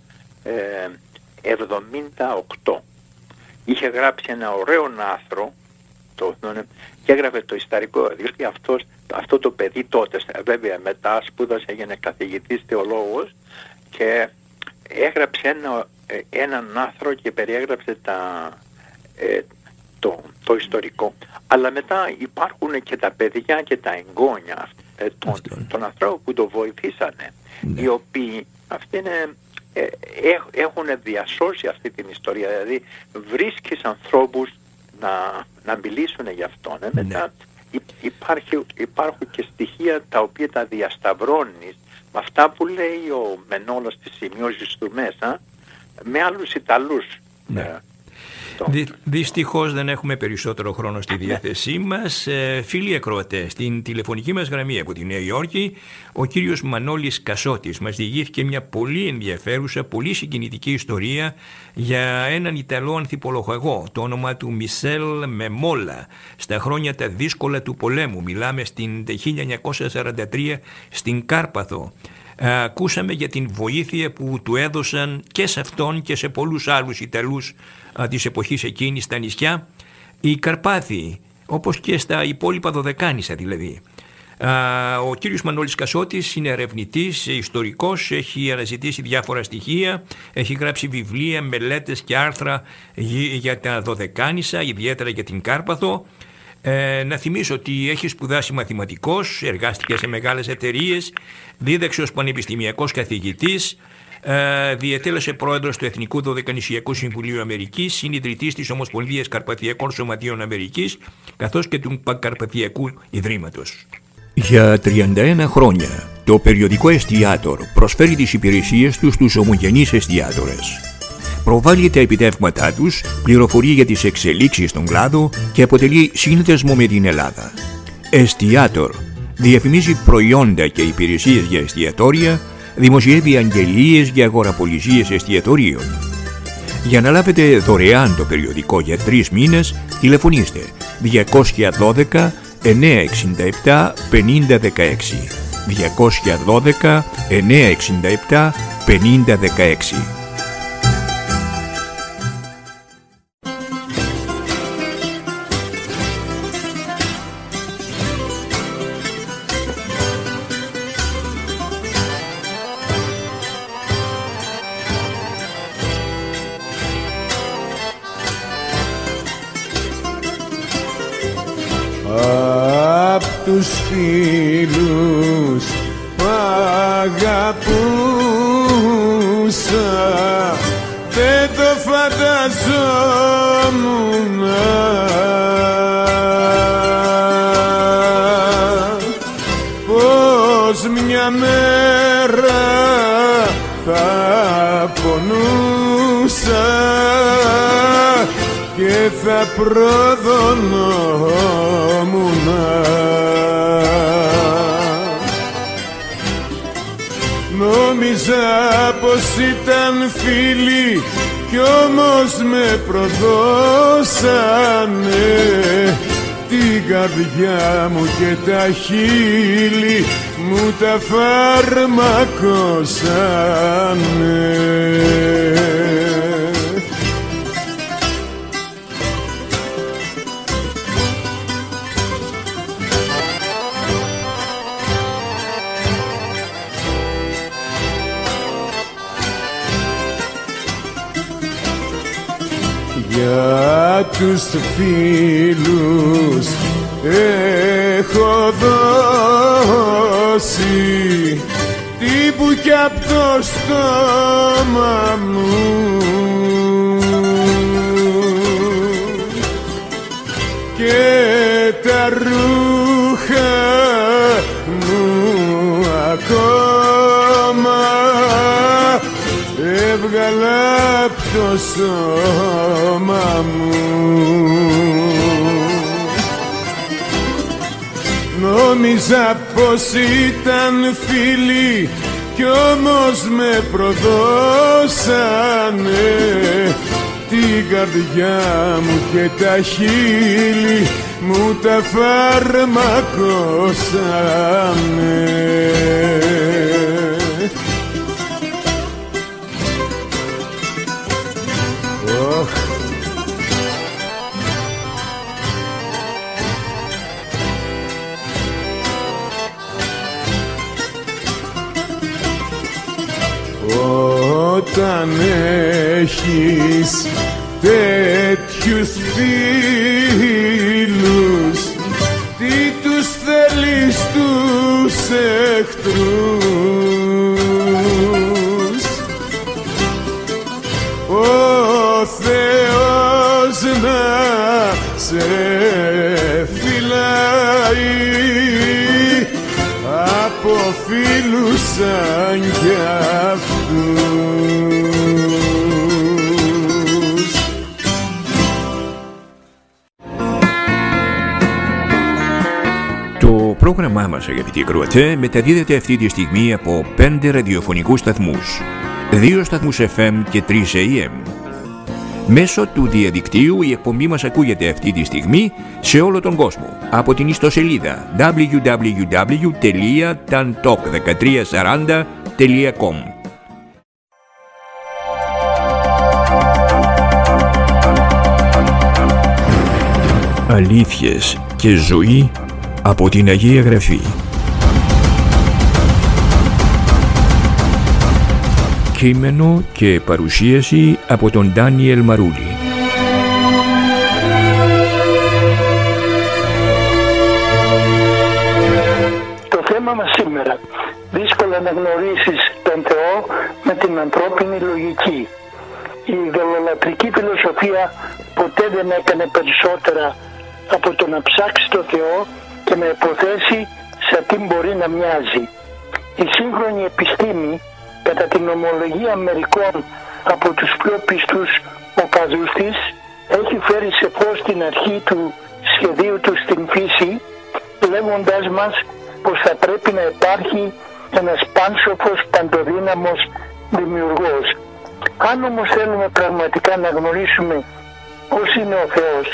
Speaker 4: εβδομήντα οκτώ. Είχε γράψει ένα ωραίο άθρο το, και έγραφε το ιστορικό, διότι αυτός, αυτό το παιδί τότε, βέβαια μετά σπούδασε, έγινε καθηγητής θεολόγος και έγραψε ένα, έναν άθρο και περιέγραψε τα, ε, το, το ιστορικό. Αλλά μετά υπάρχουν και τα παιδιά και τα εγγόνια ε, των, των ανθρώπων που το βοηθήσανε, ναι. Οι οποίοι αυτοί είναι, ε, ε, έχουν διασώσει αυτή την ιστορία. Δηλαδή βρίσκεις ανθρώπους να, να μιλήσουν για αυτόν. Ε. Μετά ναι. υπάρχει, υπάρχουν και στοιχεία τα οποία τα διασταυρώνεις με αυτά που λέει ο Μενόλος στις σημειώσεις του μέσα, με άλλους Ιταλούς.
Speaker 3: Ναι. Ε, Δυ, δυστυχώς δεν έχουμε περισσότερο χρόνο στη διάθεσή μας. Ε, φίλοι ακροατές, στην τηλεφωνική μας γραμμή από τη Νέα Υόρκη, ο κύριος Μανώλης Κασότης μας διηγήθηκε μια πολύ ενδιαφέρουσα, πολύ συγκινητική ιστορία για έναν Ιταλό ανθιπολογαγό, το όνομα του Μισελ Μεμόλα, στα χρόνια τα δύσκολα του πολέμου. Μιλάμε στην χίλια εννιακόσια σαράντα τρία στην Κάρπαθο. Ακούσαμε για την βοήθεια που του έδωσαν και σε αυτόν και σε πολλούς άλλους Ιταλούς της εποχής εκείνης στα νησιά, οι Καρπάθιοι, όπως και στα υπόλοιπα Δωδεκάνησα δηλαδή. Ο κύριος Μανώλης Κασότης είναι ερευνητής, ιστορικός, έχει αναζητήσει διάφορα στοιχεία, έχει γράψει βιβλία, μελέτες και άρθρα για τα Δωδεκάνησα, ιδιαίτερα για την Κάρπαθο. Ε, να θυμίσω ότι έχει σπουδάσει μαθηματικός, εργάστηκε σε μεγάλες εταιρείες, δίδαξε ως πανεπιστημιακός καθηγητής, ε, διετέλεσε πρόεδρος του Εθνικού Δωδεκανησιακού Συμβουλίου Αμερικής, συνιδρυτής της Ομοσπονδίας Καρπαθιακών Σωματείων Αμερικής, καθώς και του Καρπαθιακού Ιδρύματος. Για τριάντα ένα χρόνια το περιοδικό Εστιάτορ προσφέρει τις υπηρεσίες του στους ομογενείς εστιάτορες. Προβάλλει τα επιτεύγματά τους, πληροφορεί για τις εξελίξεις στον κλάδο και αποτελεί σύνδεσμο με την Ελλάδα. Εστιάτορ διαφημίζει προϊόντα και υπηρεσίες για εστιατόρια, δημοσιεύει αγγελίες για αγοραπολισίες εστιατορίων. Για να λάβετε δωρεάν το περιοδικό για τρεις μήνες, τηλεφωνήστε διακόσια δώδεκα εννιακόσια εξήντα επτά πενήντα δεκαέξι. διακόσια δώδεκα εννιακόσια εξήντα επτά πενήντα δεκαέξι.
Speaker 6: Απ' τους φίλους που αγαπούσα δεν το φανταζόμουν, πως μια μέρα θα πονούσα και θα προδωνόμουν. Νόμιζα πως ήταν φίλοι κι όμως με προδώσανε την καρδιά μου και τα χείλη μου τα φαρμακώσανε. Για τους φίλους έχω δώσει τύπου κι απ' το στόμα μου, και τα ρούχα μου ακόμα έβγαλα απ' το σώμα μου. Νόμιζα πως ήταν φίλοι κι όμως με προδώσανε την καρδιά μου και τα χείλη μου τα φαρμακώσανε. Όταν έχεις τέτοιους φίλους, τι τους θέλεις τους εχθρούς? Ο Θεός να σε φυλάει από φίλους σαν κι αυτούς.
Speaker 3: Το πρόγραμμά μας, αγαπητοί ακροατές, μεταδίδεται αυτή τη στιγμή από πέντε ραδιοφωνικούς σταθμούς, δύο σταθμούς εφ εμ και τρεις έι εμ. Μέσω του διαδικτύου η εκπομπή μας ακούγεται αυτή τη στιγμή σε όλο τον κόσμο από την ιστοσελίδα double-u double-u double-u τελεία tantalk δεκατρία σαράντα τελεία com. Αλήθειες και ζωή από την Αγία Γραφή. Κείμενο και παρουσίαση από τον Ντάνιελ Μαρούλη.
Speaker 7: Το θέμα μας σήμερα: δύσκολα να γνωρίσεις τον Θεό με την ανθρώπινη λογική. Η ιδωλολατρική φιλοσοφία ποτέ δεν έκανε περισσότερα από το να ψάξει το Θεό και να υποθέσει σαν τι μπορεί να μοιάζει. Η σύγχρονη επιστήμη, κατά την ομολογία μερικών από τους πιο πιστούς οπαδούς της, έχει φέρει σε φως την αρχή του σχεδίου του στην φύση, λέγοντας μας πως θα πρέπει να υπάρχει ένας πάνσοφος παντοδύναμος δημιουργός. Αν όμως θέλουμε πραγματικά να γνωρίσουμε πώς είναι ο Θεός,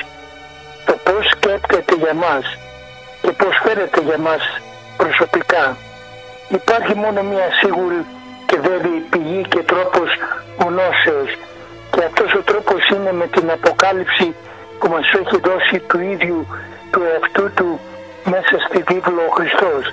Speaker 7: το πώς σκέπτεται για μας και πώς φέρεται για μας προσωπικά, υπάρχει μόνο μία σίγουρη και βέβαιη πηγή και τρόπος γνώσεως, και αυτός ο τρόπος είναι με την αποκάλυψη που μας έχει δώσει του ίδιου του εαυτού του μέσα στη βίβλο ο Χριστός.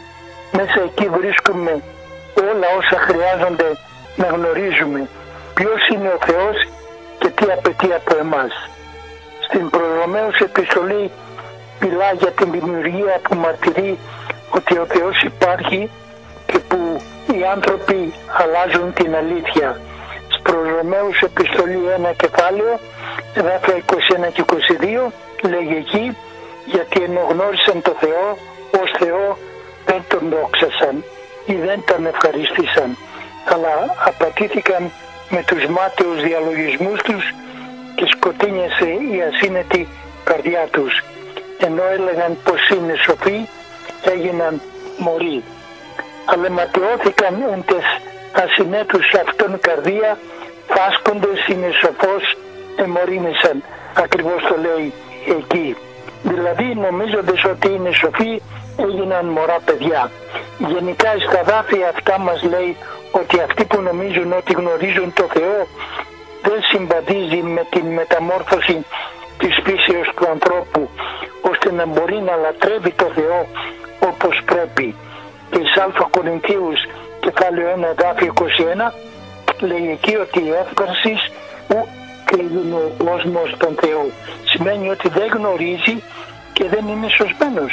Speaker 7: Μέσα εκεί βρίσκουμε όλα όσα χρειάζονται να γνωρίζουμε ποιος είναι ο Θεός και τι απαιτεί από εμάς. Στην προς Ρωμαίους επιστολή μιλά για την δημιουργία που μαρτυρεί ότι ο Θεός υπάρχει και που οι άνθρωποι αλλάζουν την αλήθεια. Προς Ρωμαίους επιστολή ένα κεφάλαιο, εδάφια είκοσι ένα και είκοσι δύο, λέγει εκεί, γιατί ενώ γνώρισαν το Θεό ως Θεό δεν τον δόξασαν ή δεν τον ευχαριστήσαν, αλλά απατήθηκαν με τους μάταιους διαλογισμούς τους και σκοτίνιασε η ασύνετη καρδιά τους. Ενώ έλεγαν πως είναι σοφοί, έγιναν μωροί. Αλλά ματαιώθηκαν εν τες ασυνέτους αυτόν καρδία, φάσκοντες είναι σοφός εμωρήνησαν. Ακριβώς το λέει εκεί. Δηλαδή νομίζοντας ότι είναι σοφοί έγιναν μωρά παιδιά. Γενικά στα δάφια αυτά μας λέει ότι αυτοί που νομίζουν ότι γνωρίζουν το Θεό δεν συμβαδίζει με την μεταμόρφωση της φύσεως του ανθρώπου, ώστε να μπορεί να λατρεύει το Θεό όπως πρέπει. Και εις Α Κορινθίους κεφάλαιο ένα δάφιο είκοσι ένα λέει εκεί ότι η εύκαρσης που κρύβουν ο κόσμος τον Θεό. Σημαίνει ότι δεν γνωρίζει και δεν είναι σωσμένος.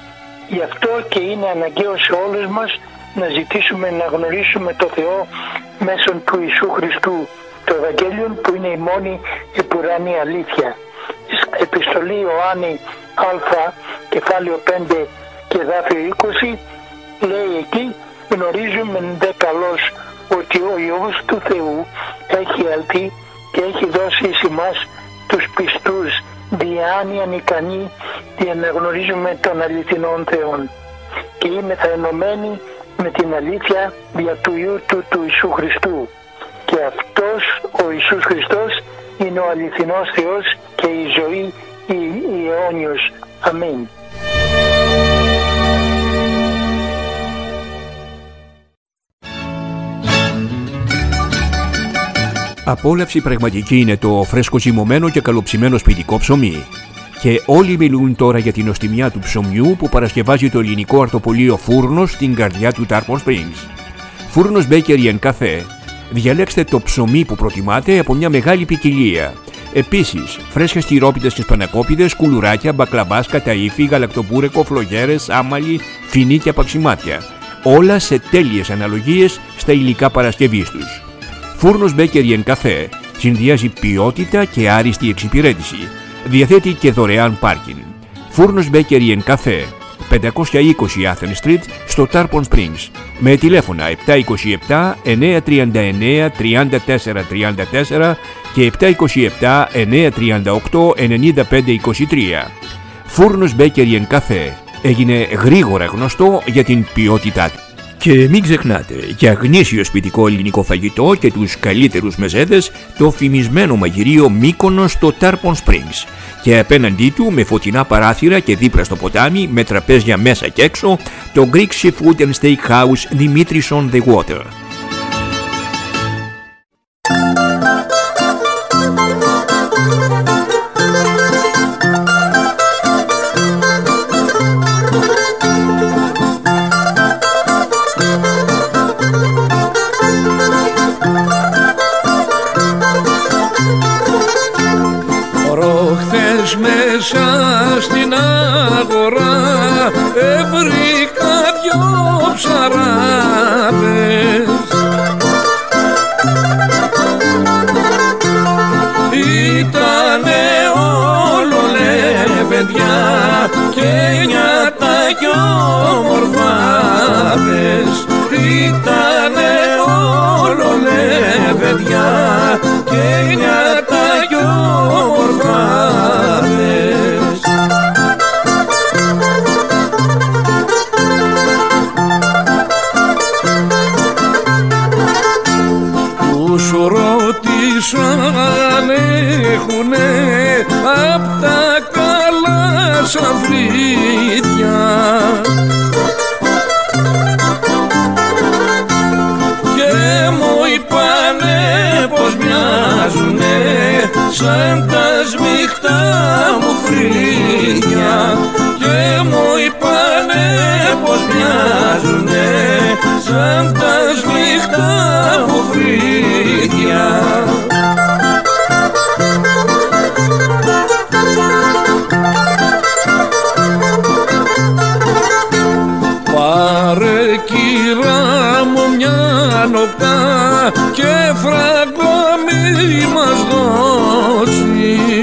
Speaker 7: Γι' αυτό και είναι αναγκαίο σε όλους μας να ζητήσουμε να γνωρίσουμε το Θεό μέσω του Ιησού Χριστού, το Ευαγγέλιο που είναι η μόνη επουρανή αλήθεια. Επιστολή Ιωάννη Α, κεφάλαιο πέντε και δάφιο είκοσι, λέει εκεί, γνωρίζουμε δε καλώς ότι ο Υιός του Θεού έχει έλθει και έχει δώσει εις εμάς τους πιστούς διάνοιαν ικανοί για να γνωρίζουμε τον αληθινόν Θεόν. Και είμεθα ενωμένοι με την αλήθεια δια του Υιού του, του Ιησού Χριστού. Και αυτός ο Ιησούς Χριστός είναι ο αληθινός Θεός και η ζωή η, η αιώνιος. Αμήν.
Speaker 2: Απόλαυση πραγματική είναι το φρέσκο ζυμωμένο και καλοψημένο σπιτικό ψωμί. Και όλοι μιλούν τώρα για την νοστιμιά του ψωμιού που παρασκευάζει το ελληνικό αρτοπολείο Φούρνος στην καρδιά του Tarpon Springs. Φούρνος Bakery and Cafe. Διαλέξτε το ψωμί που προτιμάτε από μια μεγάλη ποικιλία. Επίσης, φρέσκες τυρόπιτες και σπανακόπιδες, κουλουράκια, μπακλαβάς, καταΐφι, γαλακτοπούρεκο, φλογέρες, άμαλι, φινί και απαξιμάτια. Όλα σε τέλειες αναλογίες στα υλικά παρασκευής τους. Φούρνος Bakery and Cafe συνδυάζει ποιότητα και άριστη εξυπηρέτηση. Διαθέτει και δωρεάν πάρκινγκ. Φούρνος Bakery and Cafe, πεντακόσια είκοσι Athens Street στο Tarpon Springs. Με τηλέφωνα επτά είκοσι επτά εννιακόσια τριάντα εννέα τριάντα τέσσερα τριάντα τέσσερα και επτά είκοσι επτά εννιακόσια τριάντα οκτώ ενενήντα πέντε είκοσι τρία. Φούρνος Bakery and Cafe έγινε γρήγορα γνωστό για την ποιότητά του. Και μην ξεχνάτε, για γνήσιο σπιτικό ελληνικό φαγητό και τους καλύτερους μεζέδες, το φημισμένο μαγειρίο Μύκονος στο Tarpon Springs. Και απέναντί του, με φωτεινά παράθυρα και δίπλα στο ποτάμι, με τραπέζια μέσα και έξω, το Greek Seafood and Steakhouse Dimitris on the Water.
Speaker 6: Μέσα στην αγορά έβρικα δυο ψαράδες βγάζουνε απ' τα καλά σαν φρύδια. Και μου είπανε πως μοιάζουνε σαν τα σμιχτά μου φρύδια. Και μου είπανε πως μοιάζουνε σαν τα σμιχτά μου φρύδια. Πάρε κυρά μου μια νοπτά και φράγκο μη μας δώσει.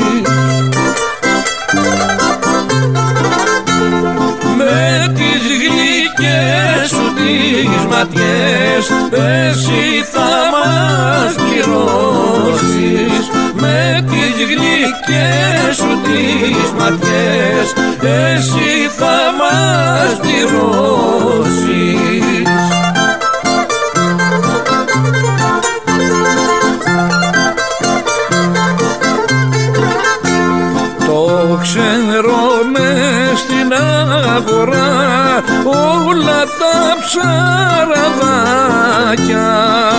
Speaker 6: Με τις γλυκές σου τις ματιές εσύ θα μας πληρώσεις. Με τις γλυκές σου τις ματιές εσύ θα μας πληρώσεις. Το ξέρω μες στην αγορά όλα τα ψαραδάκια.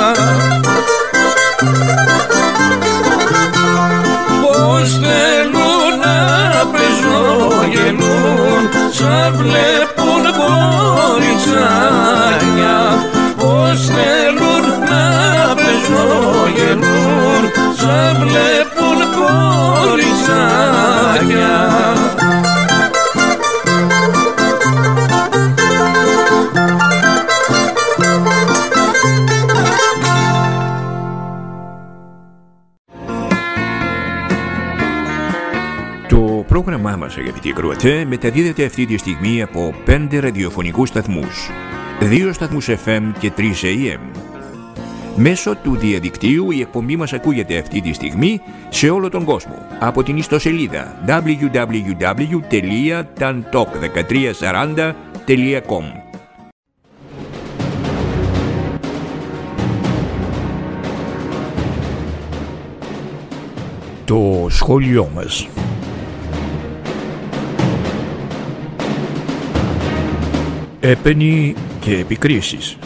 Speaker 6: Πως θέλουν να πεζογελούν σαν βλέπουν κοριτσάκια. Πως θέλουν να πεζογελούν σαν βλέπουν κοριτσάκια.
Speaker 2: Το πρόγραμμά μας, αγαπητοί ακροατές, μεταδίδεται αυτή τη στιγμή από πέντε ραδιοφωνικούς σταθμούς, δύο σταθμούς εφ εμ και τρεις έι εμ. Μέσω του διαδικτύου η εκπομπή μας ακούγεται αυτή τη στιγμή σε όλο τον κόσμο από την ιστοσελίδα double-u double-u double-u τελεία tantalk δεκατρία σαράντα τελεία com. Το σχόλιο μας. Έπαινη και επικρίσεις.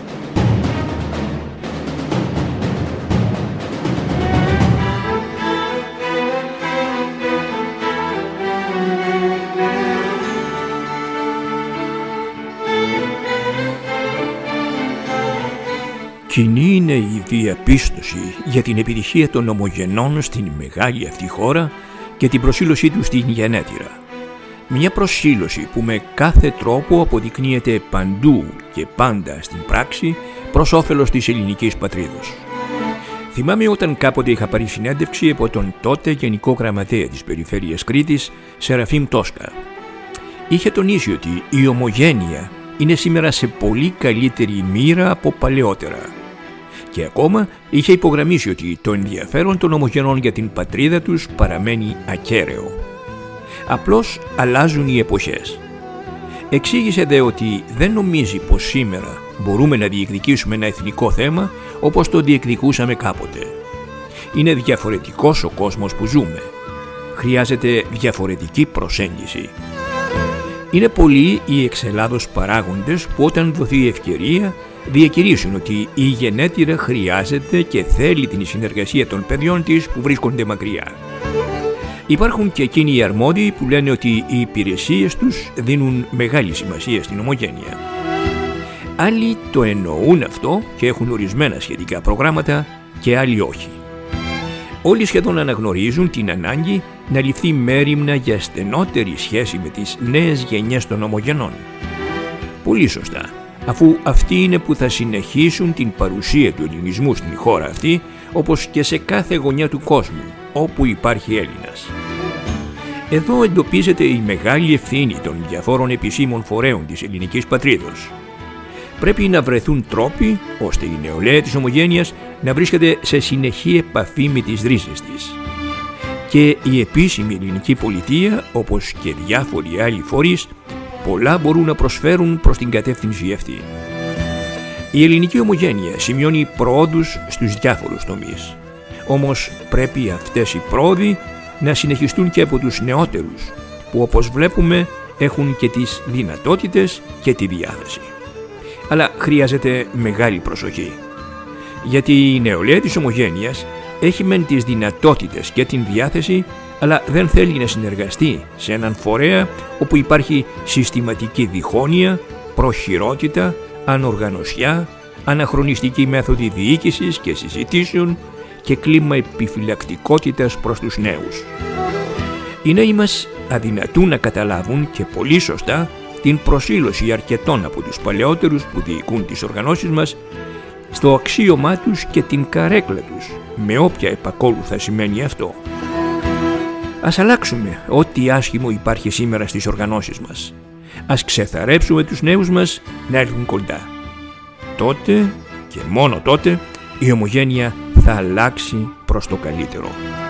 Speaker 2: Κοινή είναι η διαπίστωση για την επιτυχία των ομογενών στην μεγάλη αυτή χώρα και την προσήλωσή τους στην γενέτειρα. Μια προσήλωση που με κάθε τρόπο αποδεικνύεται παντού και πάντα στην πράξη προς όφελος της ελληνικής πατρίδος. Θυμάμαι όταν κάποτε είχα πάρει συνέντευξη από τον τότε Γενικό Γραμματέα της Περιφέρειας Κρήτης, Σεραφείμ Τόσκα. Είχε τονίσει ότι η ομογένεια είναι σήμερα σε πολύ καλύτερη μοίρα από παλαιότερα. Και ακόμα είχε υπογραμμίσει ότι το ενδιαφέρον των ομογενών για την πατρίδα τους παραμένει ακέραιο. Απλώς αλλάζουν οι εποχές. Εξήγησε δε ότι δεν νομίζει πως σήμερα μπορούμε να διεκδικήσουμε ένα εθνικό θέμα όπως το διεκδικούσαμε κάποτε. Είναι διαφορετικός ο κόσμος που ζούμε. Χρειάζεται διαφορετική προσέγγιση. Είναι πολλοί οι εξ Ελλάδος παράγοντες που όταν δοθεί η ευκαιρία διακηρύσουν ότι η γενέτειρα χρειάζεται και θέλει την συνεργασία των παιδιών της που βρίσκονται μακριά. Υπάρχουν και εκείνοι οι αρμόδιοι που λένε ότι οι υπηρεσίες τους δίνουν μεγάλη σημασία στην ομογένεια. Άλλοι το εννοούν αυτό και έχουν ορισμένα σχετικά προγράμματα και άλλοι όχι. Όλοι σχεδόν αναγνωρίζουν την ανάγκη να ληφθεί μέριμνα για στενότερη σχέση με τις νέες γενιές των ομογενών. Πολύ σωστά, αφού αυτοί είναι που θα συνεχίσουν την παρουσία του ελληνισμού στην χώρα αυτή, όπως και σε κάθε γωνιά του κόσμου, όπου υπάρχει Έλληνας. Εδώ εντοπίζεται η μεγάλη ευθύνη των διαφόρων επισήμων φορέων της ελληνικής πατρίδος. Πρέπει να βρεθούν τρόποι ώστε η νεολαία της ομογένειας να βρίσκεται σε συνεχή επαφή με τις ρίζες της. Και η επίσημη ελληνική πολιτεία, όπως και διάφοροι άλλοι φορείς, πολλά μπορούν να προσφέρουν προς την κατεύθυνση αυτή. Η ελληνική ομογένεια σημειώνει προόδους στους διάφορους τομείς.
Speaker 3: Όμως πρέπει αυτές οι πρόοδοι να συνεχιστούν και από τους νεότερους, που όπως βλέπουμε έχουν και τις δυνατότητες και τη διάθεση. Αλλά χρειάζεται μεγάλη προσοχή, γιατί η νεολαία της Ομογένειας έχει μεν τις δυνατότητες και την διάθεση, αλλά δεν θέλει να συνεργαστεί σε έναν φορέα όπου υπάρχει συστηματική διχόνοια, προχειρότητα, ανοργανωσιά, αναχρονιστική μέθοδη διοίκησης και συζητήσεων και κλίμα επιφυλακτικότητας προς τους νέους. Οι νέοι μας αδυνατούν να καταλάβουν, και πολύ σωστά, την προσήλωση αρκετών από τους παλαιότερους που διοικούν τις οργανώσεις μας στο αξίωμά τους και την καρέκλα τους, με όποια επακόλουθα σημαίνει αυτό. Ας αλλάξουμε ό,τι άσχημο υπάρχει σήμερα στις οργανώσεις μας. Ας ξεθαρρέψουμε τους νέους μας να έρθουν κοντά. Τότε και μόνο τότε η Ομογένεια θα αλλάξει προς το καλύτερο.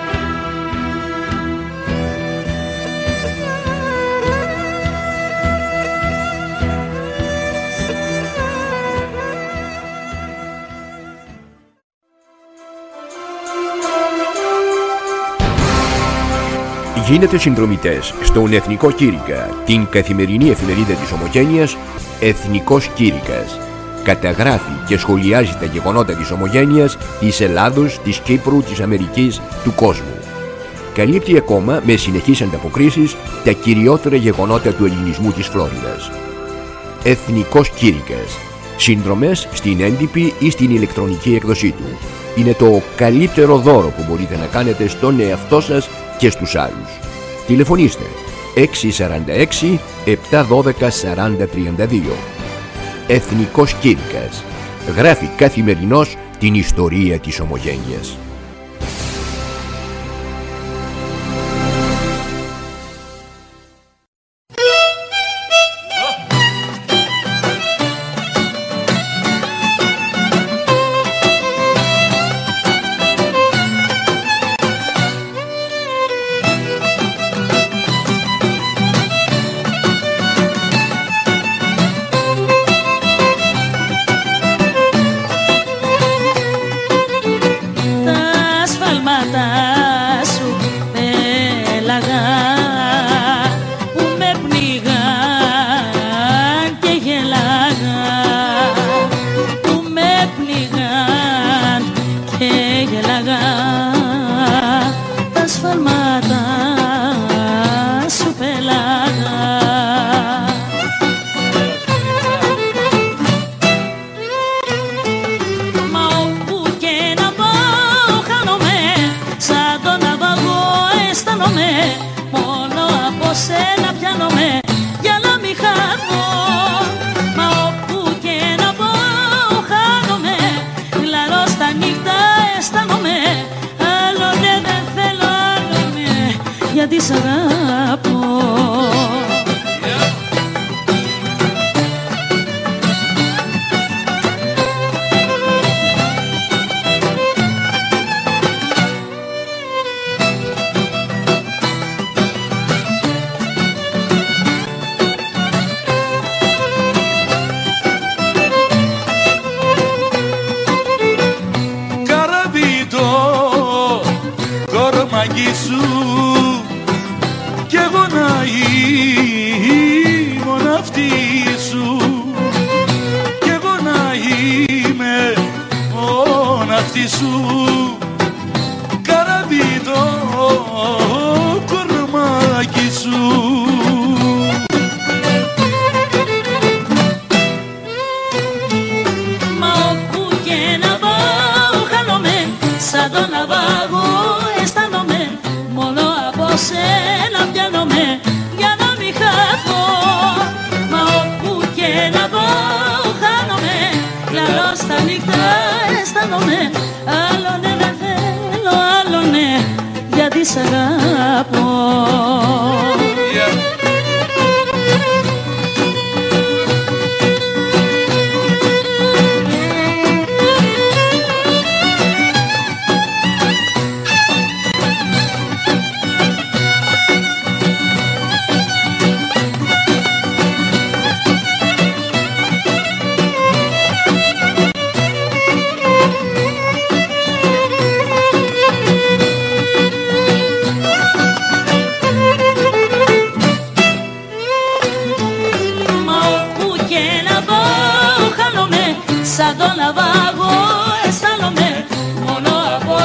Speaker 2: Γίνετε συνδρομητές στον Εθνικό Κήρυκα, την καθημερινή εφημερίδα της Ομογένειας Εθνικός Κήρυκας. Καταγράφει και σχολιάζει τα γεγονότα της Ομογένειας, της Ελλάδος, της Κύπρου, της Αμερικής, του κόσμου. Καλύπτει ακόμα με συνεχείς ανταποκρίσεις τα κυριότερα γεγονότα του ελληνισμού της Φλόριδας. Εθνικός Κήρυκας. Συνδρομές στην έντυπη ή στην ηλεκτρονική έκδοσή του. Είναι το καλύτερο δώρο που μπορείτε να κάνετε στον εαυτό σας και στους άλλους. Τηλεφωνήστε έξι τέσσερα έξι επτά ένα δύο σαράντα τριάντα δύο. Εθνικός Κήρυκας. Γράφει καθημερινώς την ιστορία της Ομογένειας.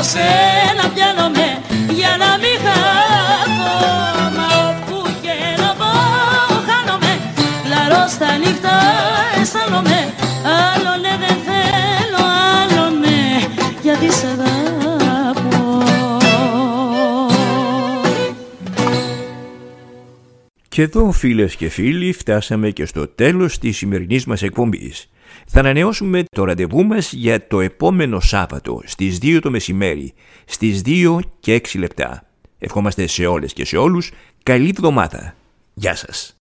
Speaker 8: σένα πιάνομαι για να μην χαθώ. Μα όπου και να πάω χάνομαι, κλαρώ στα νύχτα αισθάνομαι. Άλλο ναι δεν θέλω, άλλο ναι, γιατί σ' αγαπώ.
Speaker 2: Και εδώ, φίλες και φίλοι, φτάσαμε και στο τέλος της σημερινής μας εκπομπής. Θα ανανεώσουμε το ραντεβού μας για το επόμενο Σάββατο στις δύο το μεσημέρι, στις δύο και έξι λεπτά. Ευχόμαστε σε όλες και σε όλους καλή εβδομάδα. Γεια σας.